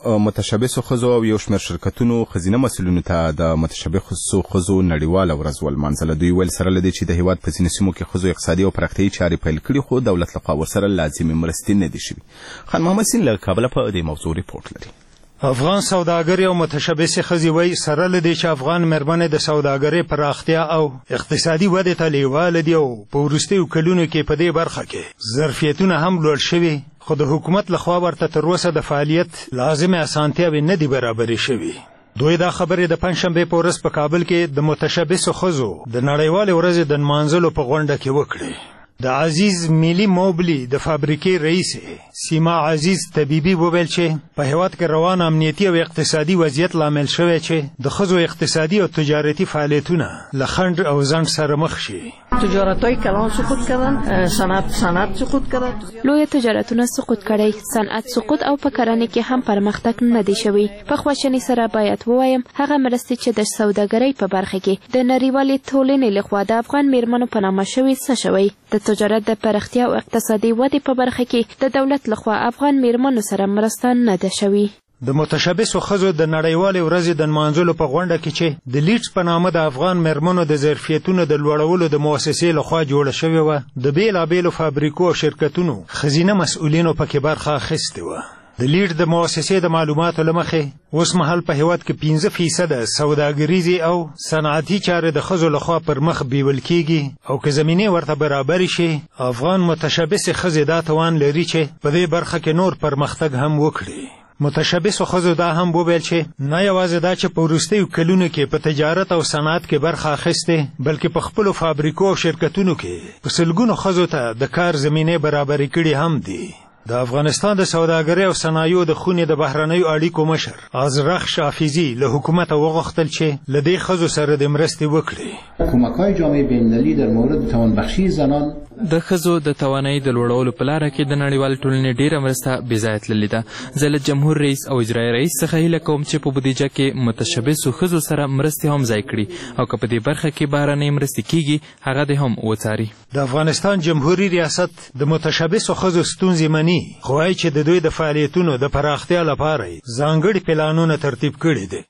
Speaker 1: متشبثو ښځو او یو شمېر شرکتونو ښځینه مسؤلینو ته د متشبثو ښځو نړیواله ورځ ولمانځله. دوی ویل سره له دې چې د هېواد په ځینو سیمو کې ښځو اقتصادي او پراختیایي چارې پیل کړي خو دولت لخوا ورسره لازمې مرستې نه دي شوي. خان محمد سین له کابله په دې موضوع ریپورټ لري.
Speaker 11: افغان سوداګر او متشبث ښځې وایي سره له دې چې افغان مېرمنې د سوداګرۍ پراختیا او اقتصادي ودې ته لیواله دي او په وروستیو کلونو کې په دې برخه کې ظرفیتونه هم لوړ شوي، خو د حکومت لخوا ورته تر اوسه د فعالیت لازمې اسانتیاوې نه دي برابرې شوي. دوی دا خبرې د پنجشنبې په ورځ په کابل کې د متشبثو ښځو د نړیوالې ورځې د نمانځلو په غونډه کې وکړې. د عزیز ملي موبلي د فابریکې رئیس سیما عزیز طبيبي وویل چې په هیواد کې روان امنیتي او اقتصادي وضعیت لامل شوی چې د ښځو اقتصادي او تجارتي فعالیتونه له خنډ او ځنډ سره مخ شي.
Speaker 12: تجارت‌های کلان سقوط کردن، صنعت صنعت سقوط کرد.
Speaker 13: لوی تجارتونه سقوط کړي، صنعت سقوط او په کرنې کې هم پرمختګ نه دی شوی. په خواشنۍ سره باید ووایم هغه مرستې چې د سوداګرۍ په برخه کې د نړیوالې ټولنې لخوا د افغان میرمنو په نامه شوي څه شوی. د تجارت د پراختیا او اقتصادي ودې په برخه کې د دولت لخوا افغان میرمنو سره مرسته نه ده شوی.
Speaker 11: د متشبثو ښځو د نړیوالې ورځې د نمانځلو په غونډه کې چې د لیډز په نامه د افغان میرمنو د ظرفیتونو د لوړولو د مؤسسې لخوا جوړه شوې وه، د بېلابېلو فابریکو او شرکتونو ښځینه مسؤلینو پکې برخه اخیستې وه. د لیډ د مؤسسې د معلوماتو له مخې اوس مهال په هیواد کې پنځه فیصده سوداګریزې او صنعتي چارې د ښځو لخوا پر مخ بیول کېږي او که زمینې ورته برابرې شي افغان متشبثې ښځې دا توان لري چې په دې برخه کې نور پرمختګ هم وکړي. متشبثو ښځو دا هم وویل چې نه یوازې دا چې په وروستیو کلونو کې په تجارت او صنعت کې برخه اخیستې بلکې په خپلو فابریکو او شرکتونو کې په سلګونو ښځو ته د کار زمینې برابرې کړي هم دي. د افغانستان د سوداګرۍ او صنایعو د خونې د بهرنیو اړیکو مشر ازرخش حافظي له حکومته وغوښتل چې له دې ښځو سره د مرستې وکړي.
Speaker 14: کمک‌های جامعه بین‌المللي در مورد توانبخشی زنان
Speaker 6: د ښځو د توانایي د لوړولو په لاره کې د نړیوال ټولنې ډیره مرسته بې ځایه تللې ده. زه له جمهور رئیس او اجرایي رئیس څخه هیله کوم چې په بودیجه کې متشبثو ښځو سره مرستې هم ځای کړي او که په دې برخه کې بهرنۍ مرستې کیږي هغه دې هم وڅاري.
Speaker 11: د افغانستان جمهوریت ریاست د متشبثو ښځو ستونزې مني خو وایي چې د دوی د فعالیتونو د پراختیا لپاره ځانګړي پلانونه ترتیب کړي دي.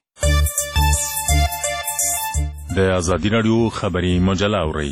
Speaker 15: د ازادي راډیو خبري مجله اورئ.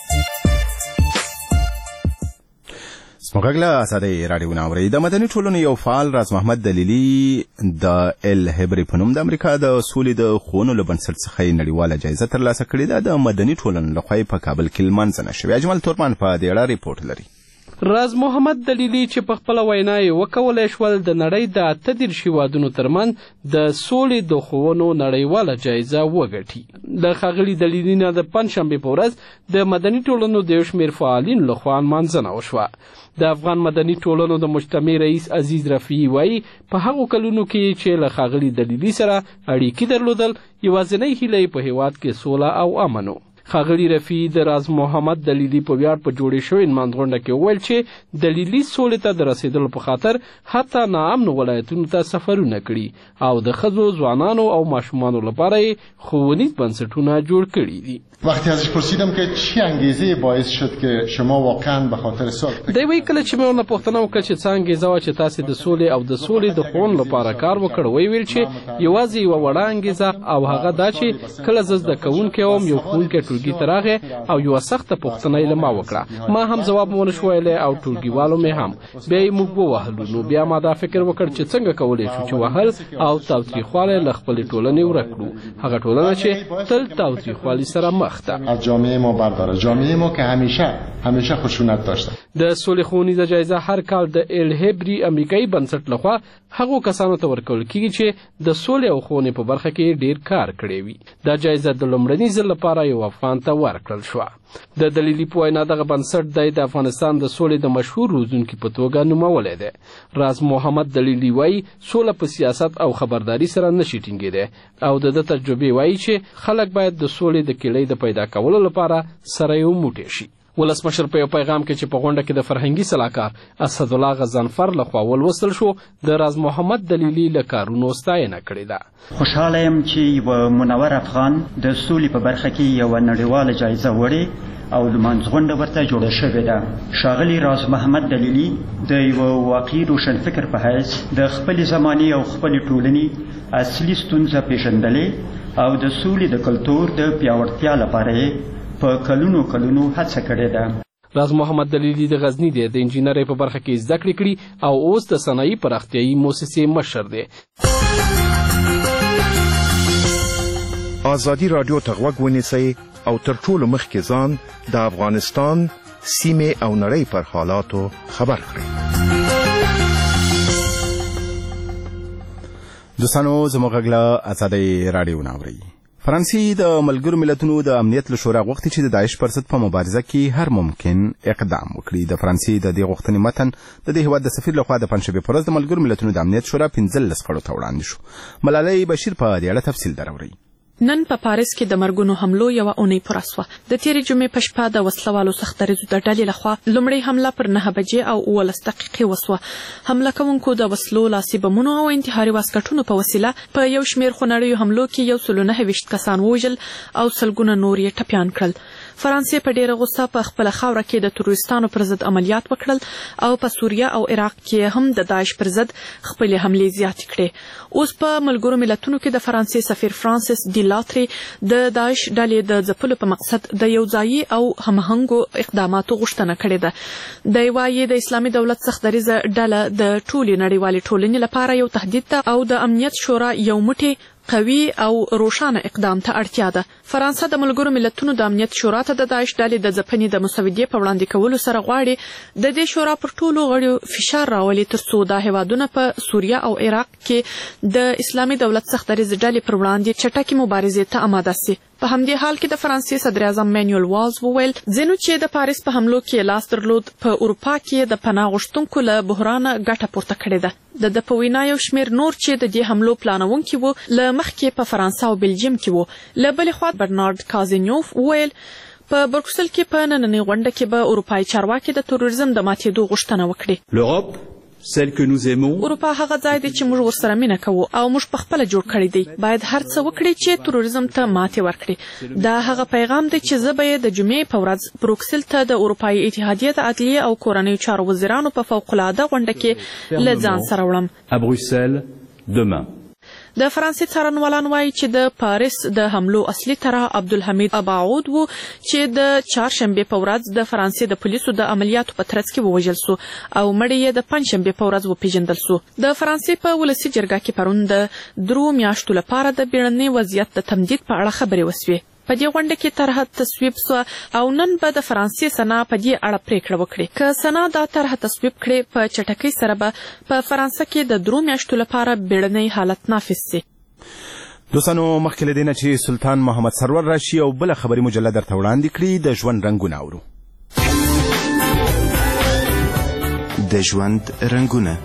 Speaker 1: زموږ له آزادۍ راډیو نه اورئ. د مدني ټولنو یو فعال راز محمد دلیلي د ال هبري په نوم د امریکا د سولې د ښوونو له بنسټ څخه یې نړیواله جایزه ترلاسه کړې ده. د مدني ټولنو لخوا په کابل کې لمانځنه شوې. اجمل تورمان په دې اړه ریپورټ لري.
Speaker 16: راز محمد دلیلي چې په خپله وینا یې وکولی شول د نړۍ د اته دېرش هېوادونو ترمنځ د سولې د ښوونو نړیواله جایزه وګټي. د ښاغلي دلیلي نه د پنجشنبې په ورځ د مدني ټولنو د یو شمېر فعالینو لخوا نمانځنه وشوه. د افغان مدني ټولنو د مجتمع رئیس عزیز رفیعي وایي په هغو کلونو کې چې له ښاغلي دلیلي سره اړیکې درلودل یوازینۍ هیله یې په هېواد کې سوله او امن و. ښاغلي رفیعي د راز محمد دلیلي په ویاړ په جوړې شوې نمانځغونډه کې وویل چې دلیلي سولې ته د رسېدلو په خاطر حتی ناامنو ولایتونو ته سفرونه کړي او د ښځو ځوانانو او ماشومانو لپاره یې ښوونیز بنسټونه جوړ کړي دي.
Speaker 17: وقتی ازش پرسیدم که چی انگیزه باعث شد که شما واقعا به خاطر صلح
Speaker 16: دی وی کله چې مې ورنه پوښتنه وکړه چې څه انګیزه وه چې تاسې د سولې او د سولې د ښوونې لپاره کار وکړ، ویې ویل چې یوازې یوه وړه انګیزه او هغه دا چې کله زه زده کوونکی وم یو ښوونکی ټولګي ته راغی او یوه سخته پوښتنه یې له ما وکړه، ما هم ځواب ونه شو ویلی او ټولګیوالو مې هم. بیا یې موږ ووهلو. نو بیا ما دا فکر وکړ چې څنګه کولی شو چې وهل او تاوتریخوالی له خپلې ټولنې ورک کړو، هغه ټولنه چې تل تاوتریخوالي سره مخ ده.
Speaker 17: جامعه ما برداره، جامعه ما که همیشه همیشه خشونت داشته.
Speaker 16: د سولې ښوونیزه جایزه هر کال د ال هبري امریکایي بنسټ لخوا هغو کسانو ته ورکول کیږي چې د سولې او ښوونې په برخه کې ډیر کار کړی وي. دا جایزه د لومړني ځل لپاره یو افغان ته ورکړل شوه. د دلیلي په وینا دغه بنسټ دی د افغانستان د سولې د مشهور روزونکي په توګه نومولی دی. راز محمد دلیلي وایي سوله په سیاست او خبرداري سره نشي ټینګېدی او د ده تجربې وایي چې خلک باید د سولې د کیلۍ د پیدا کولو لپاره سره یو موټی شي. ولسمشر په یو پیغام کې چې په غونډه کې د فرهنګي سلاکار اسدالله غضنفر لخوا ولوستل شو د راز محمد دلیلي له کارونو ستاینه کړې ده.
Speaker 18: خوشحاله یم چې یو منور افغان د سولې په برخه کې یو نړیواله جایزه وړي او لمانځغونډه ورته جوړه شوې ده. ښاغلي راز محمد دلیلي د یوه واقعي روشنفکر په حیث د خپلې زمانې او خپلې ټولنې اصلي ستونزه پېژندلې او د سولې د کلتور د پیاوړتیا لپاره یې په کلونو کلونو هڅه کړې ده.
Speaker 16: راز محمد دلیلي د غزني دی، د انجینرۍ په برخه کې زده کړې کړي او اوس د صنایي پراختیایي موسسې مشر دی.
Speaker 19: آزادي رادیو ته غوږ ونیسئ او تر ټولو مخکې ځان د افغانستان سیمې او نړۍ پر حالاتو خبر کړئ.
Speaker 1: دوستانو زموږ غږ له آزادۍ راډیو نه اورئ. فرانسې د ملګرو ملتونو د امنیت له شورا غوښتي چې د داعش پر ضد په مبارزه کې هر ممکن اقدام وکړي. د فرانسې د دې غوښتنې متن د دې هېواد د سفیر لخوا د پنجشنبې په ورځ د ملګرو ملتونو د امنیت شورا پنځلس غړو ته وړاندې شو. ملالۍ بشیر په دې اړه تفصیل دراوړي.
Speaker 4: نن په پاریس کې د مرګونو حملو یو اونۍ پوره سوه. د تېرې جمعې په شپه د وسلوالو سخت دریځو د ډلې لخوا لومړۍ حمله پر نهه بجې او اوولس دقیقې وسوه. حمله کوونکو د وسلو، لاسي بمونو او انتحاري واسکټونو په وسیله په یو شمېر خونړیو حملو کې یو سلو نهه ویشت کسان ووژل او سلګونه نور یې ټپیان کړل. فرانسې په ډېره غوسه په خپله خاوره کې د تروریستانو پر ضد عملیات وکړل او په سوریه او عراق کې هم د داعش پر ضد خپلې حملې زیاتې کړې. اوس په ملګرو ملتونو کې د فرانسې سفیر فرانسیس ډي لاتري د داعش ډلې د ځپلو په مقصد د یو ځایي او هماهنګو اقداماتو غوښتنه کړې ده. دی وایي د اسلامي دولت سخت دریځه ډله د ټولې نړیوالې ټولنې لپاره یو تهدید ده او د امنیت شورا یو موټی قوي او روښانه اقدام ته اړتیا ده. فرانسه د ملګرو ملتونو د امنیت شورا ته د داعش ډلې د ځپنې د مسودې په وړاندې کولو سره غواړي د دې شورا پر ټولو غړو فشار راولي ترڅو دا هیوادونه په سوریه او عراق کې د اسلامي دولت سخت دریځ ډلې پر وړاندې چټکې مبارزې ته آماده سي. په همدې حال کې د فرانسې صدر اعظم مانویل والز وویل ځینو چې د پاریس په حملو کې لاس درلود په اروپا کې د پناه غوښتونکو له بحرانه ګټه پورته کړې ده. د ده په وینا یو شمېر نور چې د دې حملو پلانونکي وو له مخکې په فرانسه او بلجیم کې وو. له بلې خوا برنارد کازینوف وویل په بروکسل کې په نننۍ غونډه کې به اروپایي چارواکي د تروریزم د ماتېدو غوښتنه وکړي.
Speaker 3: celle que nous aimons.
Speaker 4: اروپا هغه ځای دی چې موږ ورسره مینه کوو او موږ په خپله جوړ کړی دی. باید هر څه وکړي چې تروریزم ته ماتې ورکړي. دا هغه پیغام دی چې زه به یې د جمعې په ورځ بروکسل ته د اروپایي اتحادیې د عدلیې او کورنیو چارو وزیرانو په فوقالعاده غونډه کې له ځان سره وړم.
Speaker 3: À Bruxelles demain.
Speaker 4: د فرانسې څارنوالان وایي چې د پاریس د حملو اصلي طرح عبدالحمید اباعود و چې د چهارشنبې په ورځ د فرانسې د پولیسو د عملیاتو په ترڅ کې ووژل سو او مړی یې د پنجشنبې په ورځ وپیژندل سو. د فرانسې په ولسي جرګه کې پرون د درو میاشتو لپاره د بیړني وضعیت د تمدید په اړه خبرې وسوې. په دې غونډه کې طرحه تصویب سوه او نن به د فرانسې سنا په دې اړه پریکړه وکړي. که سنا دا طرحه تصویب کړي په چټکۍ سره به په فرانسه کې د درو میاشتو لپاره بیړنی حالت نافذ سي.
Speaker 1: دوستانو مخکې له دې نه چې سلطان محمد سرور راشي او بله خبري مجله درته وړاندې کړي د ژوند رنګونه اورو.
Speaker 20: د ژوند رنګونه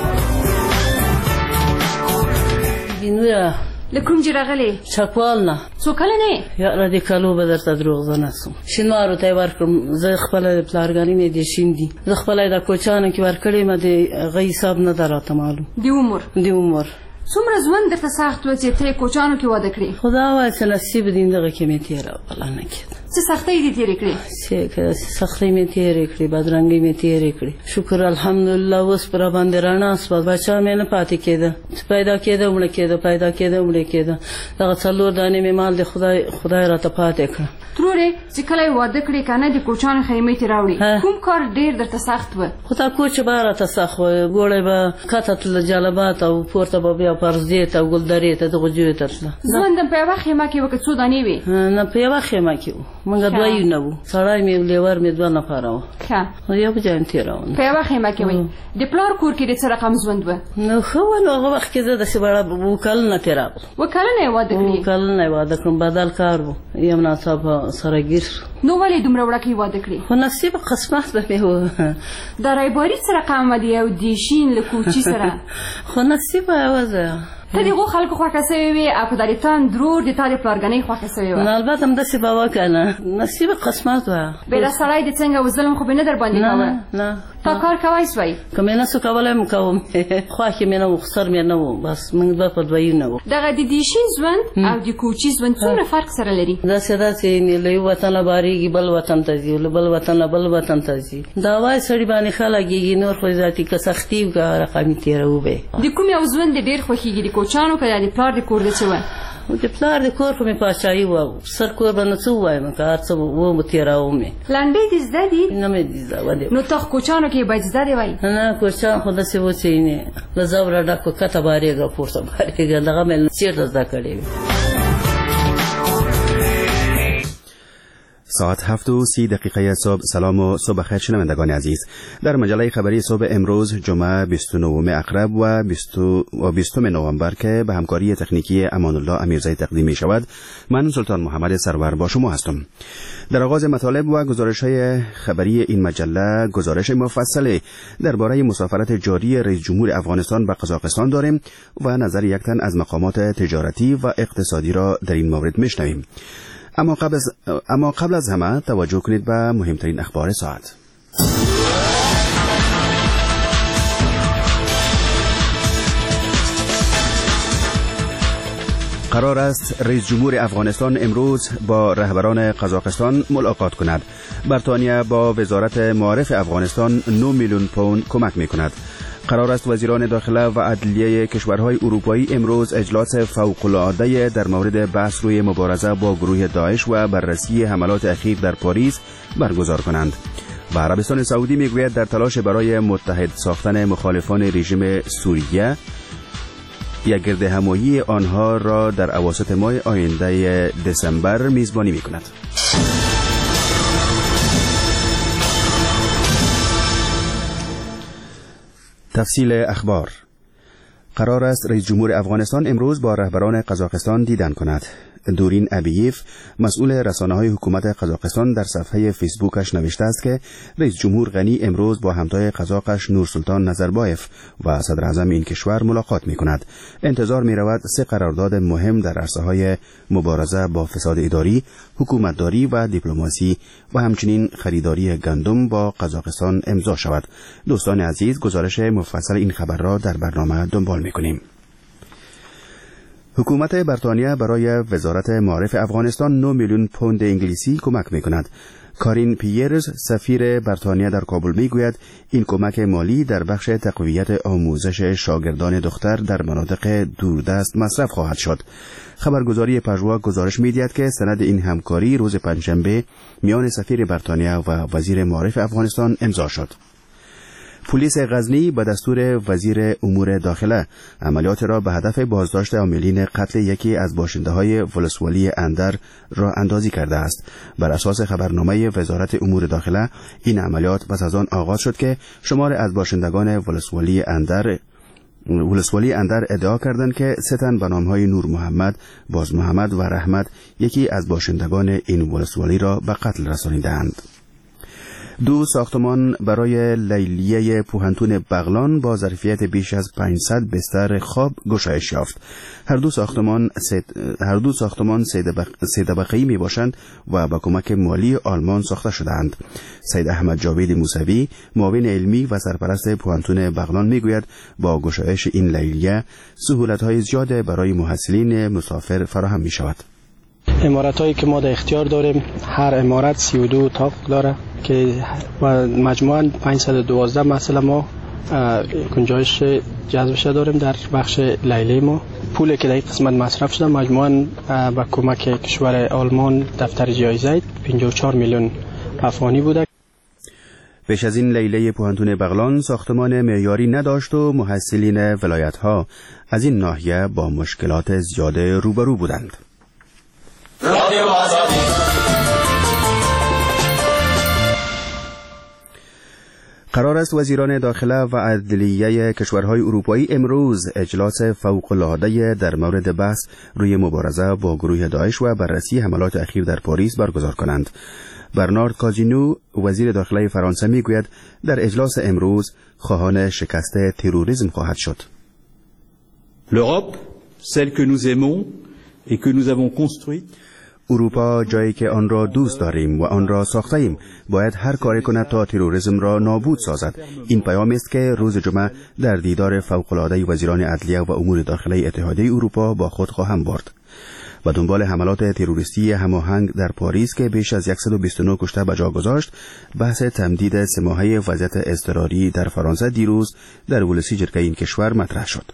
Speaker 21: له کوم چې راغلې؟ چکوال نه. څو کلن یې؟ یاره دې کالو به درته دروغ زه نه سم. شینوارو ته یې ورکړم. زه خپله د پلارګانې مې دې شین دي. زه خپله یې د کوچانو کې ورکړې مه د هغه حساب نه ده راته معلوم. د عمر د عمر
Speaker 22: څومره ژوند درته سخت و چې ته یې کوچانو کې واده کړې؟
Speaker 21: خدا وایه چې نصیب دې دغه کې مې تېره بله نه کېده.
Speaker 22: څه سختۍ دې تېرې کړې؟
Speaker 21: څه سختۍ مې تېرې کړې، بدرنګۍ مې تېرې کړې. شکر الحمدلله اوس په راباندې رڼا سوه. بچه مې نه پاتې کېده. پیدا کېده مړه کېده، پیدا کېده مړه کېده. دغه څلور دانې مې مال د خدای خدای راته پاتې کړه.
Speaker 22: ترورې چې کله یې واده کړې که نه د کوچانو خیمې ته راوړې، کوم کار ډېر درته سخت و؟
Speaker 21: خو تا کوچ به راته سخت و. ګوړی به کته تله جلبات او پورته به بیا پرزدې ته او ګلدرې ته دغو جویو ته تله.
Speaker 22: ژوند په یوه خیمه کې و که څو دانې وې؟
Speaker 21: نه په یوه خیمه کې و. موږ دوه یو نه وو. سړی مې لیور مې دوه نفره وه. ښه یو په جای مې تېروه.
Speaker 22: په یوه خیمه کې وئ. د پلار کور کې د څه رقم ژوند و؟
Speaker 21: نو ښه و. نو هغه وخت کې زه داسې بړه اووه کلنه تېر راغلم.
Speaker 22: اووه کلنه یې واده کړې؟
Speaker 21: اووه کلنه یې واده کړم. بدل کار و. یم ناڅاپه سره ګیر شو.
Speaker 22: نو ولې دومره وړکۍ واده کړې؟
Speaker 21: خو نصیب قسمت به مې و.
Speaker 22: د رایباري څه رقم و د یو دیشین له کوچي سره؟
Speaker 21: خو نصیب یوازې
Speaker 22: ته د هغو خلکو خوښه سوې وې او په دریتان درور د تا د پلارګنۍ خوښه سوې وه؟
Speaker 21: نو البته همداسې به وه که نه. نصیب قسمت وه.
Speaker 22: بېله سړی د څنګه و ظلم خو به نه در باندې کوه؟
Speaker 21: نه
Speaker 22: تا کار کوي سوی
Speaker 21: که مې نسو کولی م کوم خواښې مې نه و خو سر مې نه و بس موږ دوه په دوایي نه و
Speaker 22: دغه د دیشي ژوند او د کوچي ژوند څومره فرق سره لري
Speaker 21: داسې داسې له یو وطنه بارېږي بل وطن ته ځي له بل وطنه بل وطن ته ځي دا وایي سړي باندې ښه لګېږي نور خو ذاتي که سختي و که رقمي تېروو به
Speaker 22: د کوم یو ژوند دې ډېر خوښېږي د کوچانو که د پلار د کور د څه وه
Speaker 21: د پلار د کور خو مې پاچاهي وه سر کور به نه څه ووایم که هر څه و به تېراوه مې
Speaker 22: لنډۍ دې زده دي
Speaker 21: نه مې دي زده ودې
Speaker 22: نو ته کوچانو کې باید زده دې وایي
Speaker 21: نه کوچان خو داسې و چې له زوره ډک و کته بارېږه پورته بارېږه دغه مې چېرته زده کړې وي
Speaker 2: ساعت هفت و سی دقیقه صبح. سلام و صبح خیر شنوندگان عزیز. در مجله خبری صبح امروز جمعه بیست و نه اقرب و بیستم نوامبر که به همکاری تکنیکی امان الله امیرزایی تقدیم می شود، من سلطان محمد سرور با شما هستم. در آغاز مطالب و گزارش‌های خبری این مجله گزارش مفصل درباره مسافرت جاری رئیس جمهور افغانستان به قزاقستان داریم و نظر یک تن از مقامات تجارتی و اقتصادی را در این مورد میشنویم. اما قبل از اما قبل از همه توجه کنید به مهمترین اخبار ساعت. قرار است رئیس جمهور افغانستان امروز با رهبران قزاقستان ملاقات کند. بریتانیا با وزارت معارف افغانستان نه میلیون پوند کمک می کند. قرار است وزیران داخله و عدلیه کشورهای اروپایی امروز اجلاس فوق‌العاده در مورد بحث روی مبارزه با گروه داعش و بررسی حملات اخیر در پاریس برگزار کنند. و عربستان سعودی میگوید در تلاش برای متحد ساختن مخالفان رژیم سوریه یک گرد همایی آنها را در اواسط ماه آینده دسامبر میزبانی میکند. تفصیل اخبار. قرار است رئیس جمهور افغانستان امروز با رهبران قزاقستان دیدن کند. دورین ابییف مسئول رسانه‌های حکومت قزاقستان در صفحه فیسبوکش نوشته است که رئیس جمهور غنی امروز با همتای قزاقش نورسلطان نظربایف و صدر اعظم این کشور ملاقات می‌کند. انتظار می‌رود سه قرارداد مهم در عرصه‌های مبارزه با فساد اداری، حکومتداری و دیپلماسی و همچنین خریداری گندم با قزاقستان امضا شود. دوستان عزیز، گزارش مفصل این خبر را در برنامه دنبال می‌کنیم. حکومت بریتانیا برای وزارت معارف افغانستان نه میلیون پوند انگلیسی کمک می‌کند. کارین پیرز سفیر بریتانیا در کابل میگوید این کمک مالی در بخش تقویت آموزش شاگردان دختر در مناطق دوردست مصرف خواهد شد. خبرگزاری پژوا گزارش می‌دهد که سند این همکاری روز پنجشنبه میان سفیر بریتانیا و وزیر معارف افغانستان امضا شد. پلیس غزنی به دستور وزیر امور داخله عملیات را به هدف بازداشت عاملین قتل یکی از باشنده‌های ولسوالی اندر راه اندازی کرده است. بر اساس خبرنامه وزارت امور داخله این عملیات پس از آن آغاز شد که شمار از باشندگان ولسوالی اندر ولسوالی اندر ادعا کردند که سه تن به نام‌های نور محمد، باز محمد و رحمت یکی از باشندگان این ولسوالی را به قتل رسانیدند. دو ساختمان برای لیلیه پوهنتون بغلان با ظرفیت بیش از پانصد بستر خواب گشایش یافت. هر دو ساختمان سید هر دو ساختمان سه طبقه‌ای می باشند و با کمک مالی آلمان ساخته شده‌اند. سید احمد جاوید موسوی، معاون علمی و سرپرست پوهنتون بغلان میگوید با گشایش این لیلیه سهولت‌های زیاد برای محصلین مسافر فراهم می شود.
Speaker 5: عمارت هایی که ما در اختیار داریم، هر عمارت سی و دو اتاق داره که مجموعاً پانصد و دوازده مثلا ما گنجایش جذبش داریم در بخش لیلی ما. پولی که در این قسمت مصرف شده مجموعاً با کمک کشور آلمان دفتر جایزه پنجاه و چهار میلیون افغانی بوده.
Speaker 2: پیش از این لیلی پوهنتون بغلان ساختمان معیاری نداشت و محصلین ولایت‌ها از این ناحیه با مشکلات زیاد روبرو بودند. قرار است وزیران داخله و عدلیه کشورهای اروپایی امروز اجلاس فوق‌العاده در مورد بحث روی مبارزه با گروه داعش و بررسی حملات اخیر در پاریس برگزار کنند. برنارد کازینو وزیر داخله فرانسه میگوید در اجلاس امروز خواهان شکست تروریسم خواهد شد.
Speaker 3: L'Europe, celle que nous aimons et que nous avons construite.
Speaker 2: اروپا جایی که آن را دوست داریم و آن را ساخته ایم باید هر کاری کند تا تروریسم را نابود سازد. این پیام است که روز جمعه در دیدار فوق‌العاده وزیران عدلیه و امور داخلی اتحادیه اروپا با خود خواهم برد. و دنبال حملات تروریستی هماهنگ در پاریس که بیش از صد و بیست و نه کشته به جا گذاشت، بحث تمدید سه ماهه وضعیت اضطراری در فرانسه دیروز در ولسی جرگه این کشور مطرح شد.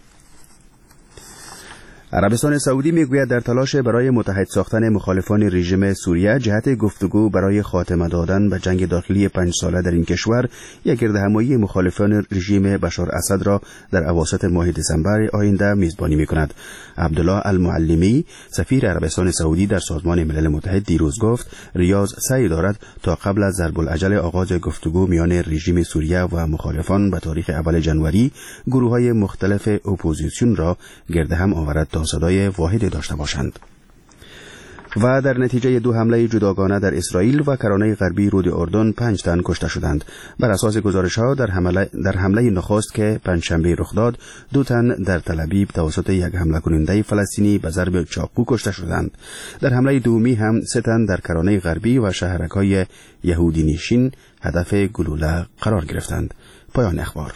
Speaker 2: عربستان سعودی میگوید در تلاش برای متحد ساختن مخالفان رژیم سوریه جهت گفتگو برای خاتمه دادن به جنگ داخلی پنج ساله در این کشور یک گردهمایی مخالفان رژیم بشار اسد را در اواسط ماه دسامبر آینده میزبانی میکند. عبدالله المعلمی سفیر عربستان سعودی در سازمان ملل متحد دیروز گفت ریاض سعی دارد تا قبل از ضرب العجل آغاز گفتگو میان رژیم سوریه و مخالفان به تاریخ اول ژانویه گروه‌های مختلف اپوزیسیون را گردهم آورد تا صدای واحد داشته باشند. و در نتیجه دو حمله جداگانه در اسرائیل و کرانه غربی رود اردن پنج تن کشته شدند. بر اساس گزارش‌ها در حمله در حمله نخست که پنجشنبه رخ داد، دو تن در تل ابیب توسط یک حمله کننده فلسطینی به ضرب چاقو کشته شدند. در حمله دومی هم سه تن در کرانه غربی و شهرک‌های یهودی نشین هدف گلوله قرار گرفتند. پایان اخبار.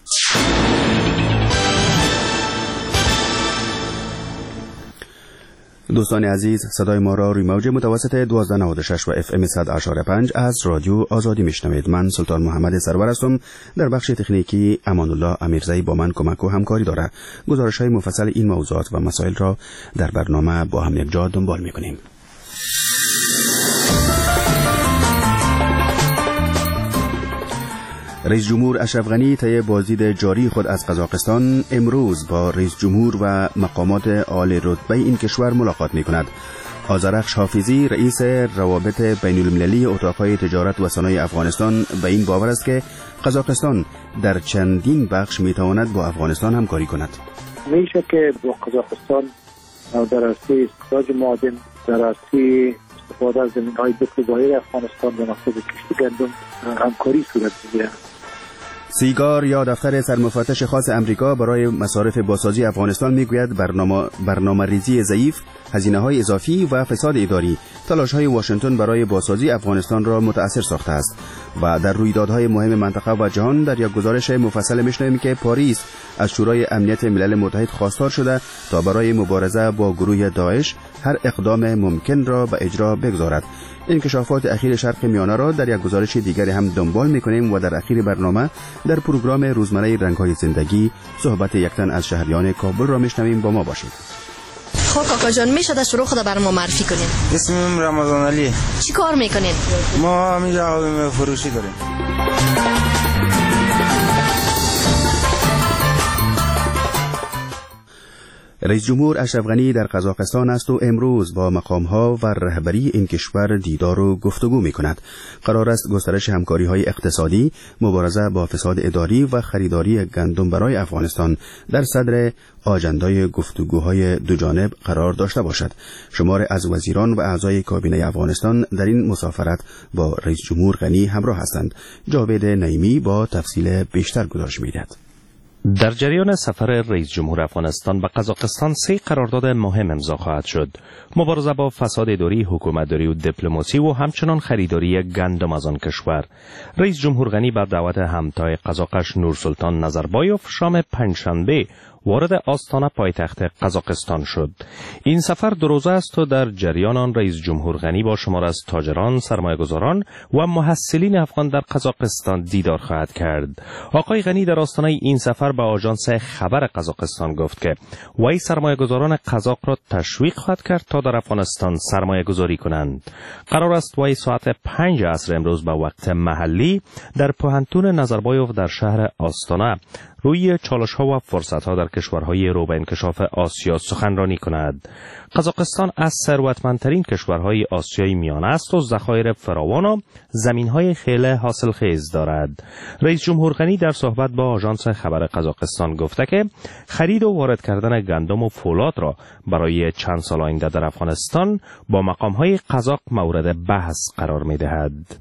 Speaker 2: دوستان عزیز، صدای ما را روی موج متوسط دوازده نود و شش و اف ام صد و اشاره پنج از رادیو آزادی میشنوید. من سلطان محمد سرور هستم. در بخش تکنیکی امان الله امیرزایی با من کمک و همکاری دارد. گزارش های مفصل این موضوعات و مسائل را در برنامه با هم یک جا دنبال میکنیم. رئیس جمهور اشرف غنی طی بازدید جاری خود از قزاقستان امروز با رئیس جمهور و مقامات عالی رتبه این کشور ملاقات می‌کند. آذرخش حافظی رئیس روابط بین المللی اتاق‌های تجارت و صنایع افغانستان به این باور است که قزاقستان در چندین بخش می‌تواند با افغانستان همکاری کند.
Speaker 7: میشه که با قزاقستان در راسته استخراج معادن، در راسته استفاده از زمین‌های دفاعی افغانستان به مقصد کشت گندم همکاری صورت بگیرد.
Speaker 2: سیگار یا دفتر سرمفتش خاص امریکا برای مصارف بازسازی افغانستان میگوید برنامه برنامه‌ریزی ضعیف، هزینه‌های اضافی و فساد اداری تلاش‌های واشنگتن برای بازسازی افغانستان را متأثر ساخته است. و در رویدادهای مهم منطقه و جهان در یک گزارش مفصل می‌شنویم که پاریس از شورای امنیت ملل متحد خواستار شده تا برای مبارزه با گروه داعش هر اقدام ممکن را به اجرا بگذارد. انکشافات اخیر شرق میانه را در یک گزارش دیگری هم دنبال می‌کنیم و در اخیر برنامه در پروگرام روزمره رنگ‌های زندگی صحبت یک تن از شهریان کابل را می‌شنویم. با ما باشید.
Speaker 9: خب کاکا جان، میشه در شروع خود برای ما معرفی کنید؟
Speaker 23: اسمم رمضان علی.
Speaker 9: چی کار میکنید؟
Speaker 23: ما همینجا فروشی داریم.
Speaker 2: رئیس جمهور اشرف غنی در قزاقستان است و امروز با مقام‌ها و رهبری این کشور دیدار و گفتگو می‌کند. قرار است گسترش همکاری‌های اقتصادی، مبارزه با فساد اداری و خریداری گندم برای افغانستان در صدر آجندای گفتگوهای دو جانب قرار داشته باشد. شمار از وزیران و اعضای کابینه افغانستان در این مسافرت با رئیس جمهور غنی همراه هستند. جاوید نعیمی با تفصیل بیشتر گزارش می‌دهد.
Speaker 24: در جریان سفر رئیس جمهور افغانستان به قزاقستان سه قرارداد مهم امضا خواهد شد. مبارزه با فساد اداری، حکومتداری و دیپلماسی و همچنان خریداری گندم از آن کشور. رئیس جمهور غنی بر دعوت همتای قزاقش نورسلطان نظربایوف شام پنجشنبه وارد آستانه پایتخت قزاقستان شد. این سفر دو روزه است و در جریان آن رئیس جمهور غنی با شمار از تاجران، سرمایه‌گذاران و محصلین افغان در قزاقستان دیدار خواهد کرد. آقای غنی در آستانه این سفر به آژانس خبر قزاقستان گفت که وی سرمایه‌گذاران قزاق را تشویق خواهد کرد تا در افغانستان سرمایه‌گذاری کنند. قرار است وی ساعت پنج عصر امروز به وقت محلی در پوهنتون نظربایوف در شهر آستانه روی چالش‌ها و فرصت‌ها در کشورهای رو به انکشاف آسیا سخنرانی کند. قزاقستان از ثروتمندترین کشورهای آسیای میانه است و ذخایر فراوان و زمین‌های خیلی حاصلخیز دارد. رئیس جمهور غنی در صحبت با آژانس خبر قزاقستان گفته که خرید و وارد کردن گندم و فولاد را برای چند سال آینده در افغانستان با مقام‌های قزاق مورد بحث قرار می‌دهد.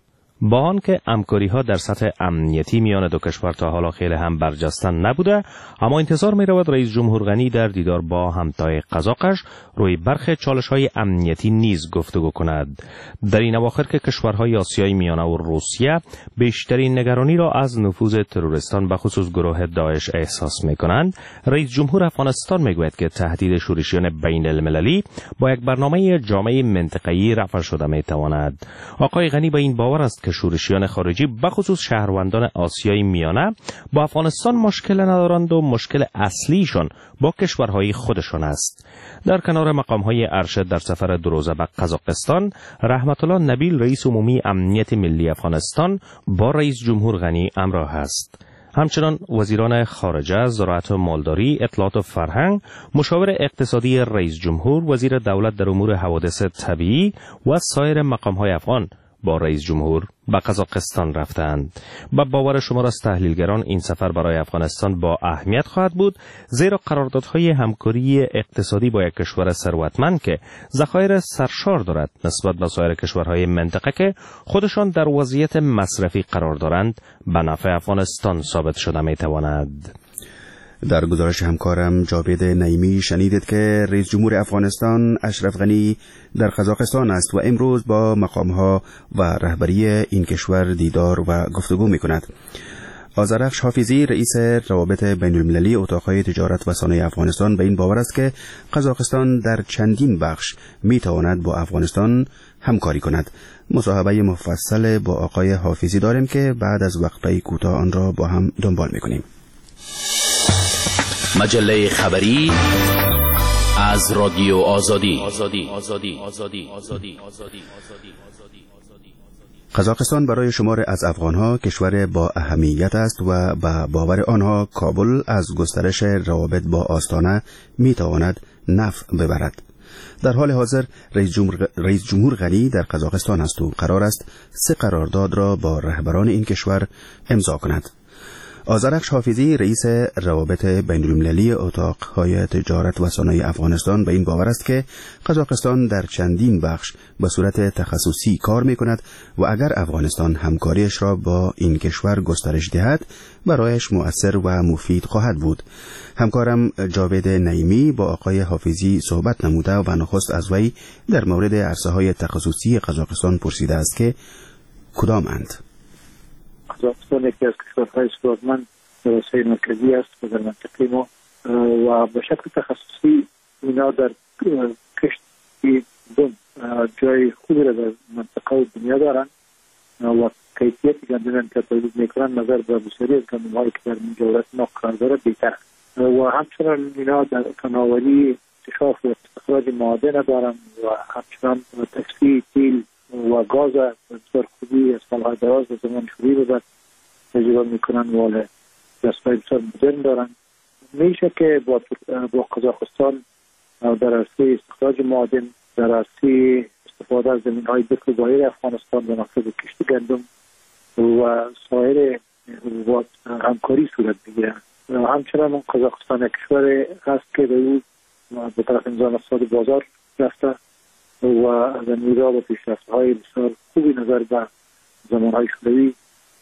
Speaker 24: با آنکه همکاری‌ها در سطح امنیتی میان دو کشور تا حالا خیلی هم برجسته نبوده، اما انتظار می‌رود رئیس جمهور غنی در دیدار با همتای قزاقش روی برخی چالش‌های امنیتی نیز گفتگو کند. در این اواخر که کشورهای آسیای میانه و روسیه بیشترین نگرانی را از نفوذ تروریستان به خصوص گروه داعش احساس می‌کنند، رئیس جمهور افغانستان میگوید که تهدید شورشیان بین المللی با یک برنامه جامع منطقه‌ای رفع شده می‌تواند. آقای غنی به این باور است که شورشیان خارجی به خصوص شهروندان آسیای میانه با افغانستان مشکل ندارند و مشکل اصلیشان با کشورهای خودشان است. در کنار مقام‌های ارشد در سفر دو روزه به قزاقستان، رحمت الله نبیل رئیس عمومی امنیت ملی افغانستان با رئیس جمهور غنی همراه است. همچنان وزیران خارجه، زراعت و مالداری، اطلاعات و فرهنگ، مشاور اقتصادی رئیس جمهور، وزیر دولت در امور حوادث طبیعی و سایر مقام‌های افغان با رئیس جمهور به قزاقستان رفتند. با باور شمار از تحلیلگران این سفر برای افغانستان با اهمیت خواهد بود، زیرا قراردادهای همکاری اقتصادی با یک کشور ثروتمند که ذخایر سرشار دارد نسبت به سایر کشورهای منطقه که خودشان در وضعیت مصرفی قرار دارند به نفع افغانستان ثابت شده می‌تواند.
Speaker 2: در گزارش همکارم جاوید نعیمی شنیدید که رئیس جمهور افغانستان اشرف غنی در قزاقستان است و امروز با مقامها و رهبری این کشور دیدار و گفتگو می کند. آذرخش حافظی رئیس روابط بین المللی اتاقهای تجارت و صنایع افغانستان به این باور است که قزاقستان در چندین بخش می تواند با افغانستان همکاری کند. مصاحبه مفصل با آقای حافظی داریم که بعد از وقفه کوتاه آن را با هم دنبال می کنیم.
Speaker 8: مجله خبری از رادیو آزادی. آزادی آزادی آزادی آزادی آزادی
Speaker 2: قزاقستان برای شمار از افغانها کشور با اهمیت است و به باور آنها کابل از گسترش روابط با آستانه میتواند نفع ببرد. در حال حاضر رئیس جمهور, رئیس جمهور غنی در قزاقستان است و قرار است سه قرارداد را با رهبران این کشور امضا کند. آذرخش حافظی رئیس روابط بین المللی اتاقهای تجارت و صنایع افغانستان به این باور است که قزاقستان در چندین بخش به صورت تخصصی کار می کند و اگر افغانستان همکاریش را با این کشور گسترش دهد برایش مؤثر و مفید خواهد بود. همکارم جاوید نعیمی با آقای حافظی صحبت نموده و نخست از وی در مورد عرصه‌های تخصصی قزاقستان پرسیده است که کدام اند؟
Speaker 7: قزاقستان یکی از کشورهای ثروتمند در آسیای مرکزی است و در منطقه ما و به شکل تخصصی اینا در کشتی بوم جای خوبی را در منطقه و دنیا دارند و کیفیت گندم که تولید میکنند نظر به بسیاری از گندم‌هایی که در مجاورت ما قرار دارد بهتر و همچنان اینا در فناوری اکتشاف و استخراج معادن دارند و همچنان تکثیر تیل و گاز بسیار خوبی از سالهای دراز و زمان شوری رو بعد تجربه میکنن و دستگاه بسیار مدرن دارن. میشه که با, با قزاقستان در عرصه استخراج معادن، در عرصه استفاده از زمین های دفع بایر افغانستان به مقصد کشت گندم و سایر حبوبات همکاری صورت بگیرن. همچنان قزاقستان یک کشور هست که به او به طرف نظام اقتصاد بازار رفته و از امیرا و پیشرفت‌های بسیار خوبی نظر به زمانهای شوروی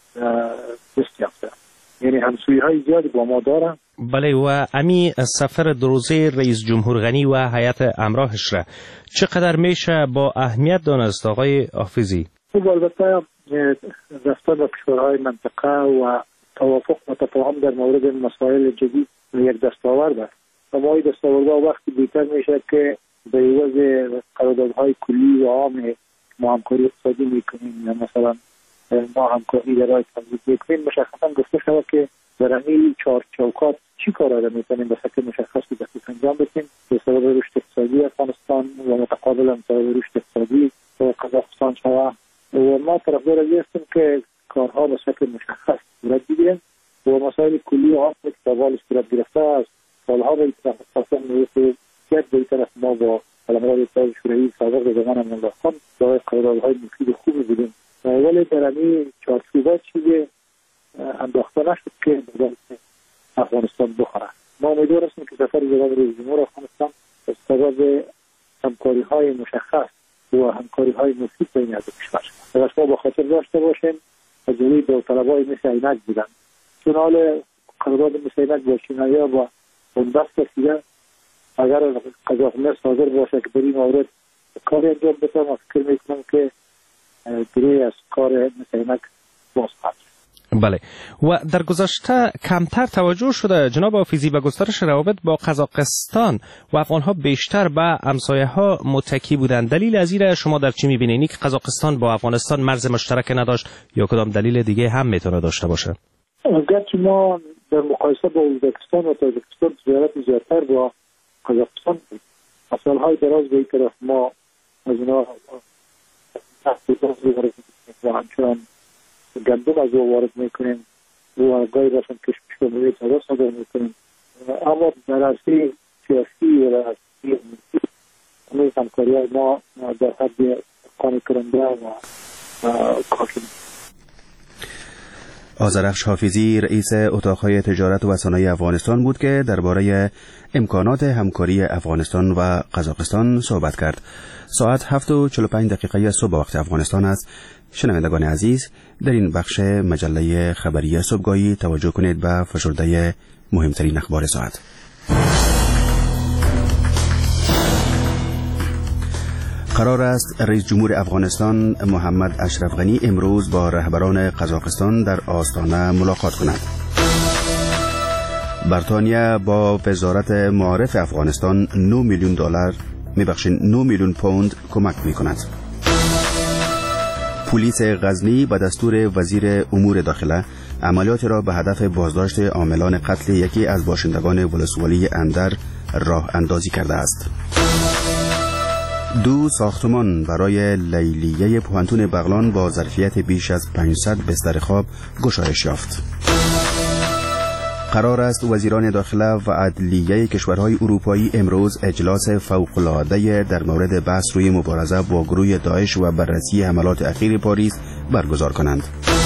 Speaker 7: دست یافته. یعنی همسویی‌های زیادی با ما دارن.
Speaker 24: بله و امی سفر دو روزه رئیس جمهور غنی و هیئت همراهش را چقدر میشه با اهمیت دانست آقای حافظی؟
Speaker 7: خب البته رفتن به کشورهای منطقه و توافق و تفاهم در مورد مسائل جدید یک دستاورد است. اما این دستاوردها وقتی بهتر میشه که به عوض قراردادهای کلی و عام ما همکاری اقتصادی میکنیم یا مثلا ما همکاری در راه تمدید میکنیم مشخصا گفته شود که در این چهار چوکات چی کارا را میتونیم به شکل مشخصی دقیق انجام بدیم به سبب رشد اقتصادی افغانستان و متقابلا به سبب رشد اقتصادی قزاقستان شود و ما طرفدار از هستیم که کارها به شکل مشخص صورت بگیرن و مسائل کلی و عام که سوال صورت گرفته است سالها به اتفاق میفته که به طرف ما با علمای اتحاد شوروی سابق به زمان الله خان برای قراردادهای مفید خوبی بودیم ولی در این چارچوبات چیزی انداخته نشد که افغانستان بخوره. ما امیدوار هستیم که سفر جناب رئیس جمهور افغانستان به سبب همکاری‌های مشخص و همکاری های مفید بین از کشور شد. ما با خاطر داشته باشیم از جوری داوطلبای مثل عینک بودن، چون حال قرارداد مثل عینک با چینایی‌ها با بنبست رسیده. اگر قزاقستان حاضر باشه که در این مورد کاری انجام بده، ما فکر میکنم که دروی از کار مثل عینک باز خواهد.
Speaker 24: بله، و در گذشته کمتر توجه شده جناب حافظی به گسترش روابط با قزاقستان و افغانها بیشتر به همسایه ها متکی بودند. دلیل از این شما در چی میبینید که قزاقستان با افغانستان مرز مشترک نداشت یا کدام دلیل دیگه هم میتونه داشته باشه؟
Speaker 7: اگرچه ما در مقایسه با ازبکستان و تاجیکستان تجارت زیادتر با قزاقستان بود، سالهای دراز به این طرف ما از اینا و همچنان گندم از او وارد میکنیم و گاهی باشن کشمش و موید صدا صادر میکنیم، اما در عرصه سیاسی و در عرصه ملی همکاری های ما در حد قانع کننده و کافی.
Speaker 2: آذرخش حافظی رئیس اتاقهای تجارت و صنایع افغانستان بود که درباره امکانات همکاری افغانستان و قزاقستان صحبت کرد. ساعت هفت و چهل و پنج دقیقه صبح وقت افغانستان است. شنوندگان عزیز، در این بخش مجله خبری صبحگاهی توجه کنید به فشرده مهمترین اخبار ساعت. قرار است رئیس جمهور افغانستان محمد اشرف غنی امروز با رهبران قزاقستان در آستانه ملاقات کند. بریتانیا با وزارت معارف افغانستان نه میلیون دلار میبخشین نه میلیون پوند کمک میکند. پلیس غزنی به دستور وزیر امور داخله عملیات را به هدف بازداشت عاملان قتل یکی از باشندگان ولسوالی اندر راه اندازی کرده است. دو ساختمان برای لیلیه پوهنتون بغلان با ظرفیت بیش از پانصد بستر خواب گشایش یافت. قرار است وزیران داخله و عدلیه کشورهای اروپایی امروز اجلاس فوق‌العاده در مورد بحث روی مبارزه با گروه داعش و بررسی حملات اخیر پاریس برگزار کنند.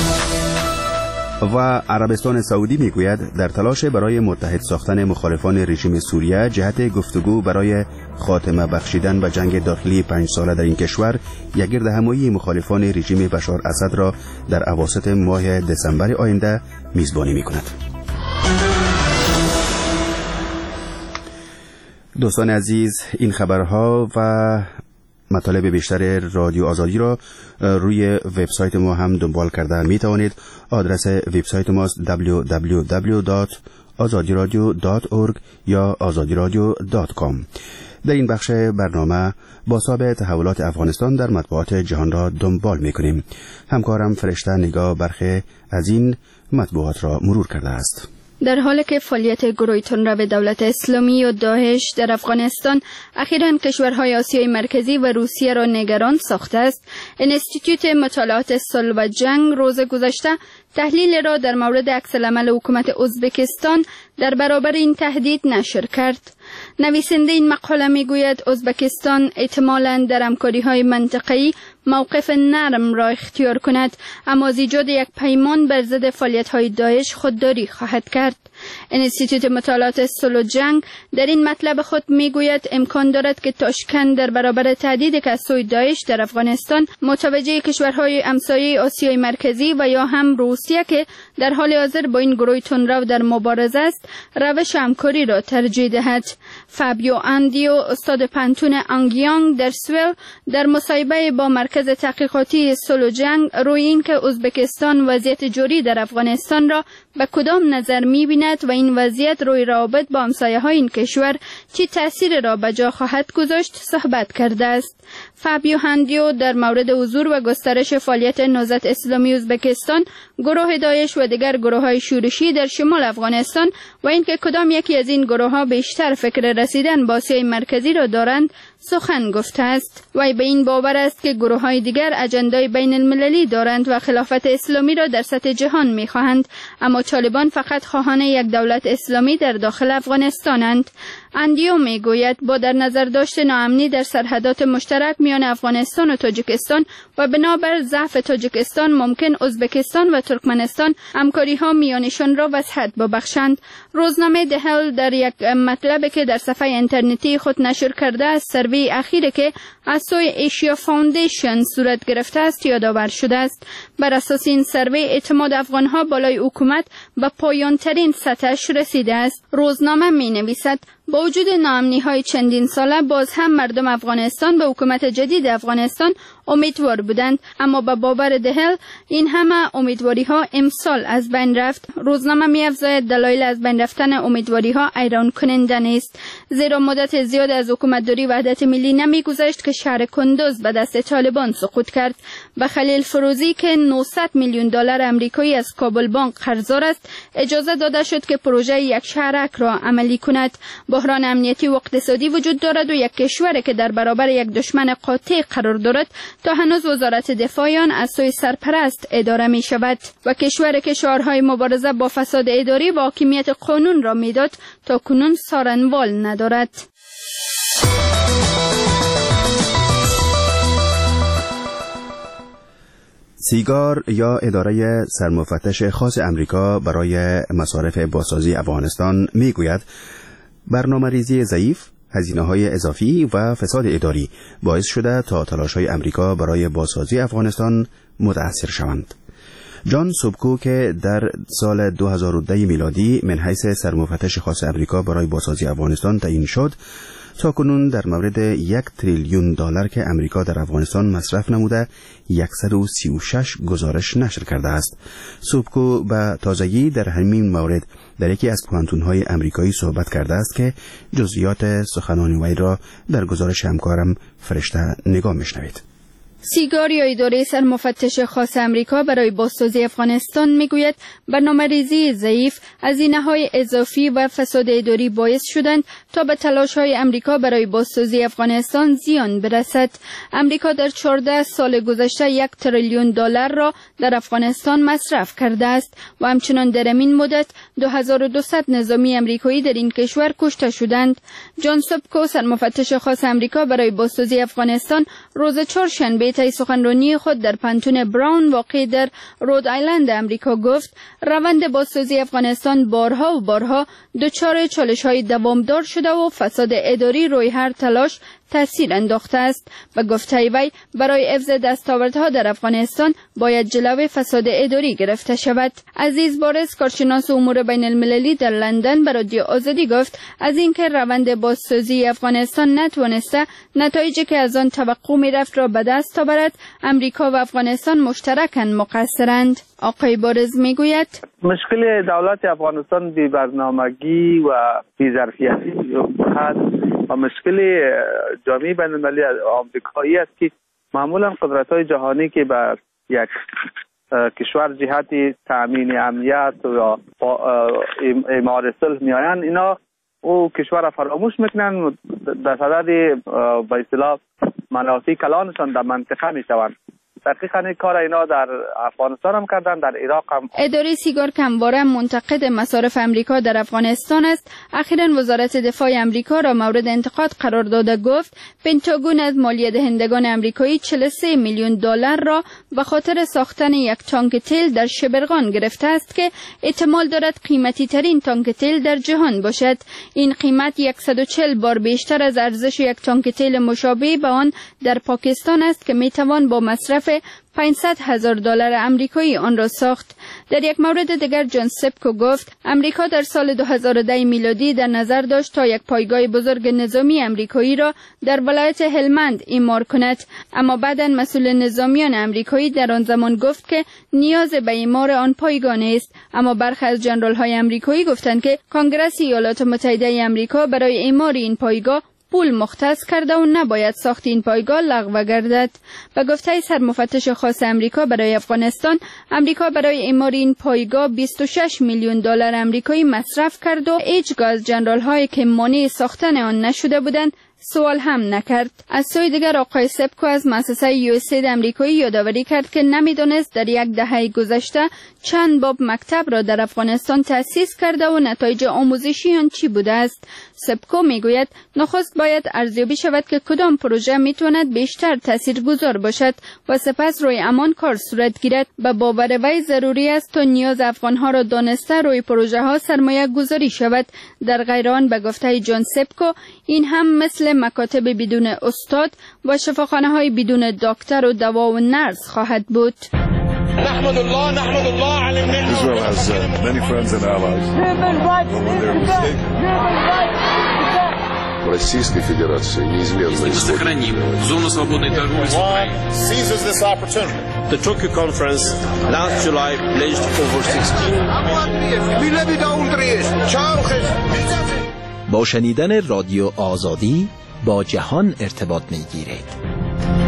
Speaker 2: و عربستان سعودی میگوید در تلاش برای متحد ساختن مخالفان رژیم سوریه جهت گفتگو برای خاتمه بخشیدن به جنگ داخلی پنج ساله در این کشور یک گردهمایی مخالفان رژیم بشار اسد را در اواسط ماه دسامبر آینده میزبانی میکند. دوستان عزیز، این خبرها و مطالب بیشتر رادیو آزادی را روی وبسایت ما هم دنبال کرده می توانید. آدرس وبسایت ماست دبلیو دبلیو دبلیو دات آزادی رادیو دات اورگ یا آزادی رادیو دات کام. در این بخش برنامه بازتاب تحولات افغانستان در مطبوعات جهان را دنبال می کنیم. همکارم فرشته نگاه برخی از این مطبوعات را مرور کرده است.
Speaker 10: در حالی که فعالیت گروه تندرو دولت اسلامی و داعش در افغانستان اخیراً کشورهای آسیای مرکزی و روسیه را نگران ساخته است، انستیتوت مطالعات صلح و جنگ روز گذشته تحلیل را در مورد عکس‌العمل حکومت ازبکستان در برابر این تهدید نشر کرد. نویسنده این مقاله میگوید ازبکستان احتمالاً در همکاری‌های منطقه‌ای موقف نرم را اختیار کند، اما از ایجاد یک پیمان بر ضد فعالیت‌های داعش خودداری خواهد کرد. انستیتوت مطالعات صلح و جنگ در این مطلب خود میگوید امکان دارد که تاشکند در برابر تهدید که از سوی داعش در افغانستان متوجه کشورهای همسایه آسیای مرکزی و یا هم روسیه که در حال حاضر با این گروه تندرو در مبارزه است روش همکاری را ترجیح دهد. فابیو اندیو، استاد پانتون آنگیانگ در سوئل، در مصاحبه با مرکز تحقیقاتی صلح و جنگ روی این که ازبکستان وضعیت جوری در افغانستان را به کدام نظر می‌بیند و این وضعیت روی روابط با همسایه‌های این کشور چه تأثیر را به جا خواهد گذاشت صحبت کرده است. فابیو هندیو در مورد حضور و گسترش فعالیت نهضت اسلامی ازبکستان، گروه داعش و دیگر گروه‌های شورشی در شمال افغانستان و اینکه کدام یکی از این گروه‌ها بیشتر فکر رسیدن به آسیای مرکزی را دارند سخن گفته است. وی به این باور است که گروه‌های دیگر اجندای بین المللی دارند و خلافت اسلامی را در سطح جهان می‌خواهند، اما طالبان فقط خواهان یک دولت اسلامی در داخل افغانستانند. اندیو میگوید با در نظر داشت ناامنی در سرحدات مشترک میان افغانستان و تاجیکستان و بنابر ضعف تاجیکستان ممکن ازبکستان و ترکمنستان همکاری‌ها میانشان را وسعت ببخشند. روزنامه دهل در یک مطلبی که در صفحه اینترنتی خود نشر کرده است سرویس سروی اخیری که از سوی ایشیا فاوندیشن صورت گرفته است یادآور شده است. بر اساس این سروی اعتماد افغانها بالای حکومت به پایان ترین سطحش رسیده است. روزنامه می نویسد با وجود ناامنی های چندین ساله باز هم مردم افغانستان به حکومت جدید افغانستان امیدوار بودند، اما به باور دهل این همه امیدواری ها امسال از بین رفت. روزنامه می افزاید دلایل از بین رفتن امیدواری ها ایران کننده نیست، زیرا مدت زیاد از حکومتداری وحدت ملی نمی گذشت که شهر کندوز به دست طالبان سقوط کرد. و خلیل فروزی که نهصد میلیون دلار آمریکایی از کابل بانک قرضدار است اجازه داده شد که پروژه یک شهرک را عملی کند. بحران امنیتی و اقتصادی وجود دارد و یک کشور که در برابر یک دشمن قاطع قرار دارد تا هنوز وزارت دفاع آن از سوی سرپرست اداره می شود و کشور که شعارهای مبارزه با فساد اداری و حاکمیت قانون را میداد تا کنون سارنوال ندارد.
Speaker 2: سیگار یا اداره سرمفتش خاص امریکا برای مصارف بازسازی افغانستان میگوید برنامه‌ریزی ضعیف، هزینه‌های اضافی و فساد اداری باعث شده تا تلاش‌های امریکا برای بازسازی افغانستان متأثر شوند. جان سوبکو که در سال دو هزار و ده میلادی من حیث سرمفتش خاص امریکا برای بازسازی افغانستان تعیین شد، تاکنون در مورد یک تریلیون دلار که امریکا در افغانستان مصرف نموده صد و سی و شش گزارش نشر کرده است. سوبکو به تازگی در همین مورد در یکی از پوانتون‌های امریکایی صحبت کرده است که جزئیات سخنان وی را در گزارش همکارم فرشته نگاه می‌شنوید.
Speaker 10: سیگار یا اداره سرمفتش خاص امریکا برای بازسازی افغانستان میگوید برنامه‌ریزی ضعیف، هزینه‌های اضافی و فساد اداری باعث شدند تا به تلاش‌های امریکا برای بازسازی افغانستان زیان برسد. امریکا در چهارده سال گذشته یک تریلیون دلار را در افغانستان مصرف کرده است و همچنان در این مدت دو هزار و دویست نظامی امریکایی در این کشور کشته شدند. جان سوبکو سرمفتش خاص امریکا برای بازسازی افغانستان روز چهارشنبه طی سخنرانی خود در پانتون براون واقع در رود آیلند امریکا گفت روند بازسازی افغانستان بارها و بارها دچار چالش‌های دوامدار شده و فساد اداری روی هر تلاش تاثیر انداخته است. و گفته وی برای حفظ دستاوردها در افغانستان باید جلوی فساد اداری گرفته شود. عزیز بارز کارشناس امور بین المللی در لندن به رادیو آزادی گفت از اینکه روند بازسازی افغانستان نتوانسته نتایجی که از آن توقع می‌رفت را به دست آورد، امریکا و افغانستان مشترکاً مقصرند. آقای بارز میگوید
Speaker 6: مشکل دولت افغانستان بی برنامگی و بی ظرفیتی هست و مشکل جامعه بین المللی آمریکایی است که معمولا قدرت‌های جهانی که به یک کشور جهت تأمین امنیت و اعمار صلح میآیند، اینا او کشور را فراموش میکنند، در صدد به اصطلاح منافع کلانشان در منطقه میشوند. دقیقاً این کار اینا در افغانستان هم کردن، در عراق هم.
Speaker 10: اداره سیگار که همواره منتقد مصارف امریکا در افغانستان است، اخیراً وزارت دفاع امریکا را مورد انتقاد قرار داده گفت پنتاگون از مالیه دهندگان امریکایی چهل و سه میلیون دلار را به خاطر ساختن یک تانک تیل در شبرغان گرفته است که احتمال دارد قیمتی ترین تانک تیل در جهان باشد. این قیمت صد و چهل بار بیشتر از ارزش یک تانک تیل مشابه به آن در پاکستان است که میتوان با مصرف پانصد هزار دلار آمریکایی آن را ساخت. در یک مورد دیگر جان سوبکو گفت امریکا در سال دو هزار و ده میلادی در نظر داشت تا یک پایگاه بزرگ نظامی آمریکایی را در ولایت هلمند اعمار کند، اما بعداً مسئول نظامیان آمریکایی در آن زمان گفت که نیاز به اعمار آن پایگاه نیست. اما برخی از ژنرال‌های آمریکایی گفتند که کنگره ایالات متحده آمریکا برای اعمار این پایگاه پول مختص کرده و نباید ساخت این پایگاه لغو گردد. به گفته سرمفتش خاص امریکا برای افغانستان، امریکا برای اعمار این پایگاه بیست و شش میلیون دلار آمریکایی مصرف کرد و هیچگاه از ژنرال‌هایی که مانع ساختن آن نشده بودند سوال هم نکرد. از سوی دیگر آقای سوبکو از مؤسسه یو اس اید امریکایی یادآوری کرد که نمیدانست در یک دهه گذشته چند باب مکتب را در افغانستان تأسیس کرده و نتایج آموزشی آن چی بوده است. سوبکو میگوید نخست باید ارزیابی شود که کدام پروژه میتواند بیشتر تاثیرگذار باشد و سپس روی همان کار صورت گیرد. به باور وی ضروری است تا نیاز افغانها را دانسته روی پروژه ها سرمایه گذاری شود. در غیر آن به گفته جان سوبکو این هم مثل مکاتب بدون استاد و شفاخانه های بدون دکتر و دوا و نرس خواهد بود.
Speaker 11: نحمد الله نحمد الله على النعمة.
Speaker 12: Israel has uh, many friends and allies.
Speaker 13: Российской Федерации неизменно
Speaker 14: сохраним зону свободной торговли с Украиной.
Speaker 11: Seizes this opportunity. The Tokyo conference last July pledged over sixteen.
Speaker 25: با شنیدن رادیو آزادی با جهان ارتباط می‌گیرید.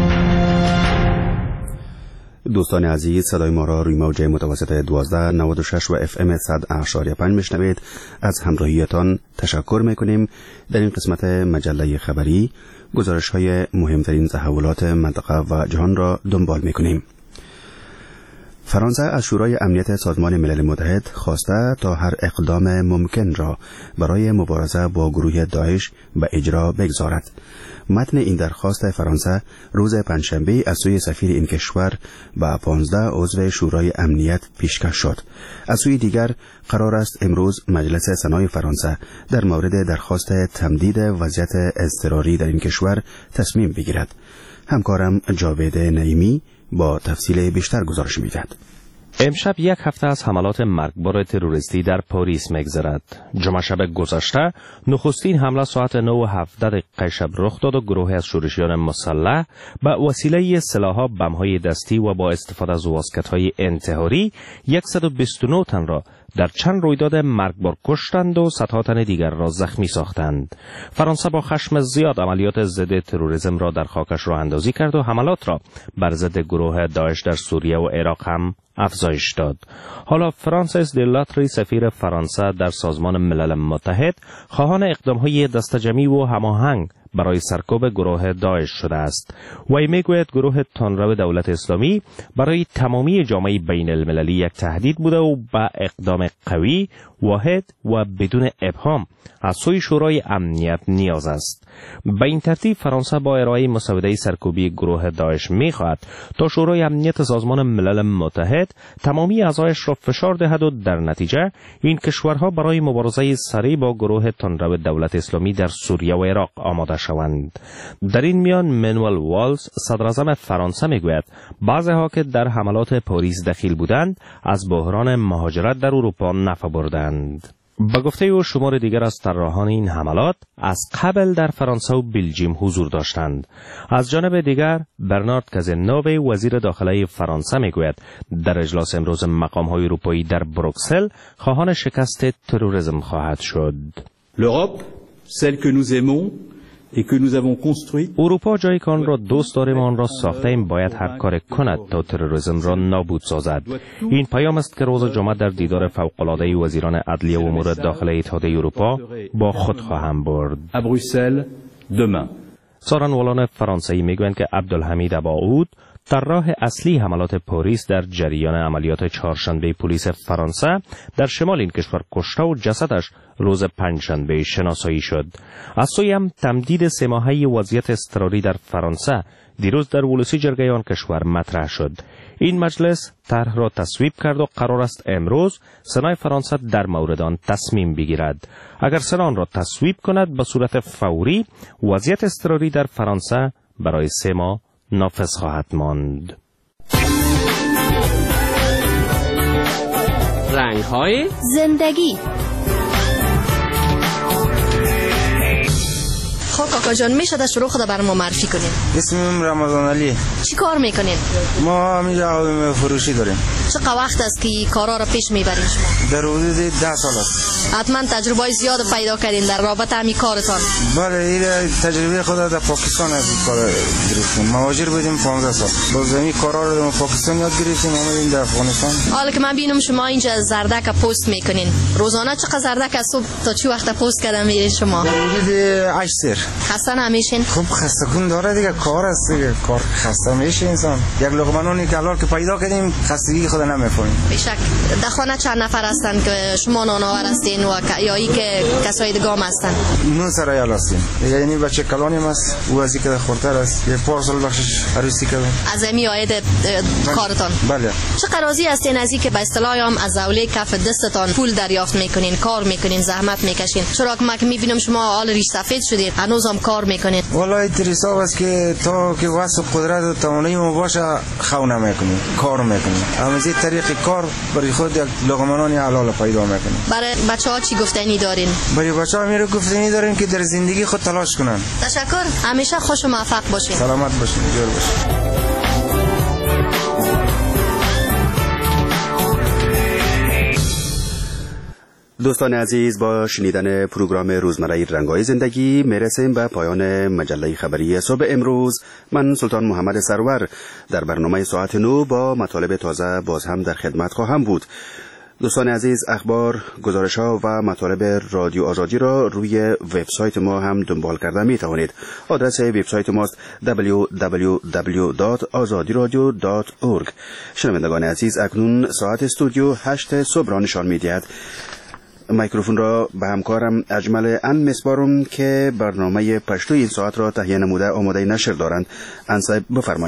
Speaker 2: دوستان عزیز، صدای ما را روی موج متوسط دوازده نود و شش و اف ام صد اعشاری پنج میشنوید. از همراهیتان تشکر میکنیم. در این قسمت مجله خبری گزارش های مهمترین تحولات منطقه و جهان را دنبال میکنیم. فرانسه از شورای امنیت سازمان ملل متحد خواسته تا هر اقدام ممکن را برای مبارزه با گروه داعش به اجرا بگذارد. متن این درخواست فرانسه روز پنجشنبه از سوی سفیر این کشور به پانزده عضو شورای امنیت پیشکش شد. از سوی دیگر قرار است امروز مجلس سنای فرانسه در مورد درخواست تمدید وضعیت اضطراری در این کشور تصمیم بگیرد. همکارم جاوید نعیمی با تفصیل بیشتر گزارش می‌دهد.
Speaker 24: امشب یک هفته از حملات مرگبار تروریستی در پاریس می‌گذرد. جمعه شب گذشته نخستین حمله ساعت نه و هفده دقیقه شب رخ داد و گروهی از شورشیان مسلح به وسیله سلاح‌ها، بم‌های دستی و با استفاده از واسکت‌های انتحاری صد و بیست و نه تن را در چند رویداد مرگبار کشتند و صدها تن دیگر را زخمی ساختند. فرانسه با خشم زیاد عملیات ضد تروریسم را در خاکش راه اندازی کرد و حملات را بر ضد گروه داعش در سوریه و عراق هم افزایش داد. حالا فرانسیس دلاتری سفیر فرانسه در سازمان ملل متحد خواهان اقدام‌های دسته‌جمعی و هماهنگ برای سرکوب گروه داعش شده است. وی میگوید گروه تندرو دولت اسلامی برای تمامی جامعه بین المللی یک تهدید بوده و با اقدام قوی، واحد و بدون ابهام از سوی شورای امنیت نیاز است. به این ترتیب فرانسه با ارائه مسوده سرکوبی گروه داعش میخواهد تا شورای امنیت سازمان ملل متحد تمامی اعضایش را فشار دهد و در نتیجه این کشورها برای مبارزه سریع با گروه تندرو دولت اسلامی در سوریه و عراق آماده شوند. در این میان منوئل والز صدراعظم فرانسه میگوید بعضی‌ها که در حملات پاریس دخیل بودند از بحران مهاجرت در اروپا نفع بردند. با گفته او شمار دیگر از طراحان این حملات از قبل در فرانسه و بلژیم حضور داشتند. از جانب دیگر برنارد کازنوو وزیر داخله فرانسه میگوید در اجلاس امروز مقام‌های اروپایی در بروکسل خواهان شکست تروریسم خواهد شد.
Speaker 3: L'Europe, celle que nous aimons et que nous avons construite.
Speaker 24: اروپا جایی که آن را دوست داریم آن را ساختیم باید هر کار کند تا تروریسم را نابود سازد. این پیام است که روز جمعه در دیدار فوق‌العاده وزیران عدلیه و امور داخله اتحادیه اروپا با خود خواهم برد.
Speaker 3: À Bruxelles demain.
Speaker 24: سخنگویان فرانسوی میگویند که عبدالحمید اباعود طراح اصلی حملات پاریس در جریان عملیات چهارشنبه پلیس فرانسه در شمال این کشور کشته و جسدش روز پنجشنبه شناسایی شد. از سوی هم تمدید سه ماهه وضعیت اضطراری در فرانسه دیروز در ولسی جرگه آن کشور مطرح شد. این مجلس طرح را تصویب کرد و قرار است امروز سنای فرانسه در مورد آن تصمیم بگیرد. اگر سنا آن را تصویب کند به صورت فوری وضعیت اضطراری در فرانسه برای سه ماه نافذ خواهد ماند.
Speaker 8: رنگ‌های
Speaker 9: زندگی. خب کاکا جان میشه در شروع خود بر ما معرفی کنین؟
Speaker 23: اسمم رمضان علی.
Speaker 9: چی کار میکنین؟
Speaker 23: ما همینجا فروشی داریم.
Speaker 9: چقدر وقت است که کارا را پیش میبرین شما؟
Speaker 23: در حدود ده سال است.
Speaker 9: حتما تجربه زیاد پیدا کردین در رابطه همی کارتان.
Speaker 23: بله این تجربه خود در پاکستان از کار گرفتیم. مهاجر بودیم پانزده سال. باز این کارا رو در پاکستان یاد گرفتیم اومدیم در افغانستان.
Speaker 9: حالا که من بینم شما اینجا زردک پست میکنین. روزانه چقدر زردک از صبح تا چه وقت پست کردن میرین شما؟
Speaker 23: در حدود هشت سر.
Speaker 9: خسته نمیشین؟
Speaker 23: خب خسته کن داره دیگه، کار است دیگه، کار خسته میشه انسان. یک لقمه نونی که الان که پیدا کردیم خستگی خود نمیفهمیم.
Speaker 9: بیشک در خانه چند نفر هستن که شما نانآور هستین و یا ای که کسای دیگه هم هستن؟
Speaker 23: نون سرایال هستیم. یعنی بچه کلانی است، او ازی که خورتر است. یه پارسال بخشش عروسی کردم.
Speaker 9: از امی آید کارتان؟
Speaker 23: بله.
Speaker 9: چه راضی هستین از اینکه به اصطلاح هم از اوله کف دستتان پول دریافت میکنین، کار میکنین، زحمت میکشین؟ چرا که ما که میبینم شما حال ریش سفید شدید هنوزم کار میکنین؟
Speaker 23: والله تریسا است که تا که واسه قدرت و توانایی ما باشه خو نمیکنیم، کار میکنیم. اما از طریق کار برای خود یک لقمه نان حلال پیدا میکنیم.
Speaker 9: برای بچه‌ها چی گفتنی دارین؟
Speaker 23: برای بچه‌ها میره گفتنی داریم که در زندگی خود تلاش کنن.
Speaker 9: تشکر، همیشه خوش و موفق باشین.
Speaker 23: سلامت باشین، جور باشین.
Speaker 2: دوستان عزیز، با شنیدن پروگرام روزمره رنگ‌های زندگی میرسیم به پایان مجله خبری صبح امروز. من سلطان محمد سرور در برنامه ساعت نو با مطالب تازه باز هم در خدمت خواهم بود. دوستان عزیز، اخبار، گزارش‌ها و مطالب رادیو آزادی را روی وبسایت ما هم دنبال کرده می توانید. آدرس وبسایت ماست دبلیو دبلیو دبلیو دات آزادی رادیو دات اورگ. شنوندگان عزیز، اکنون ساعت استودیو هشت صبح را نشان می‌دهد. میکروفون را به همکارم اجمل ان میسپارم که برنامه پشتو این ساعت را تهیه نموده آماده نشر دارند. انصب بفرمایید.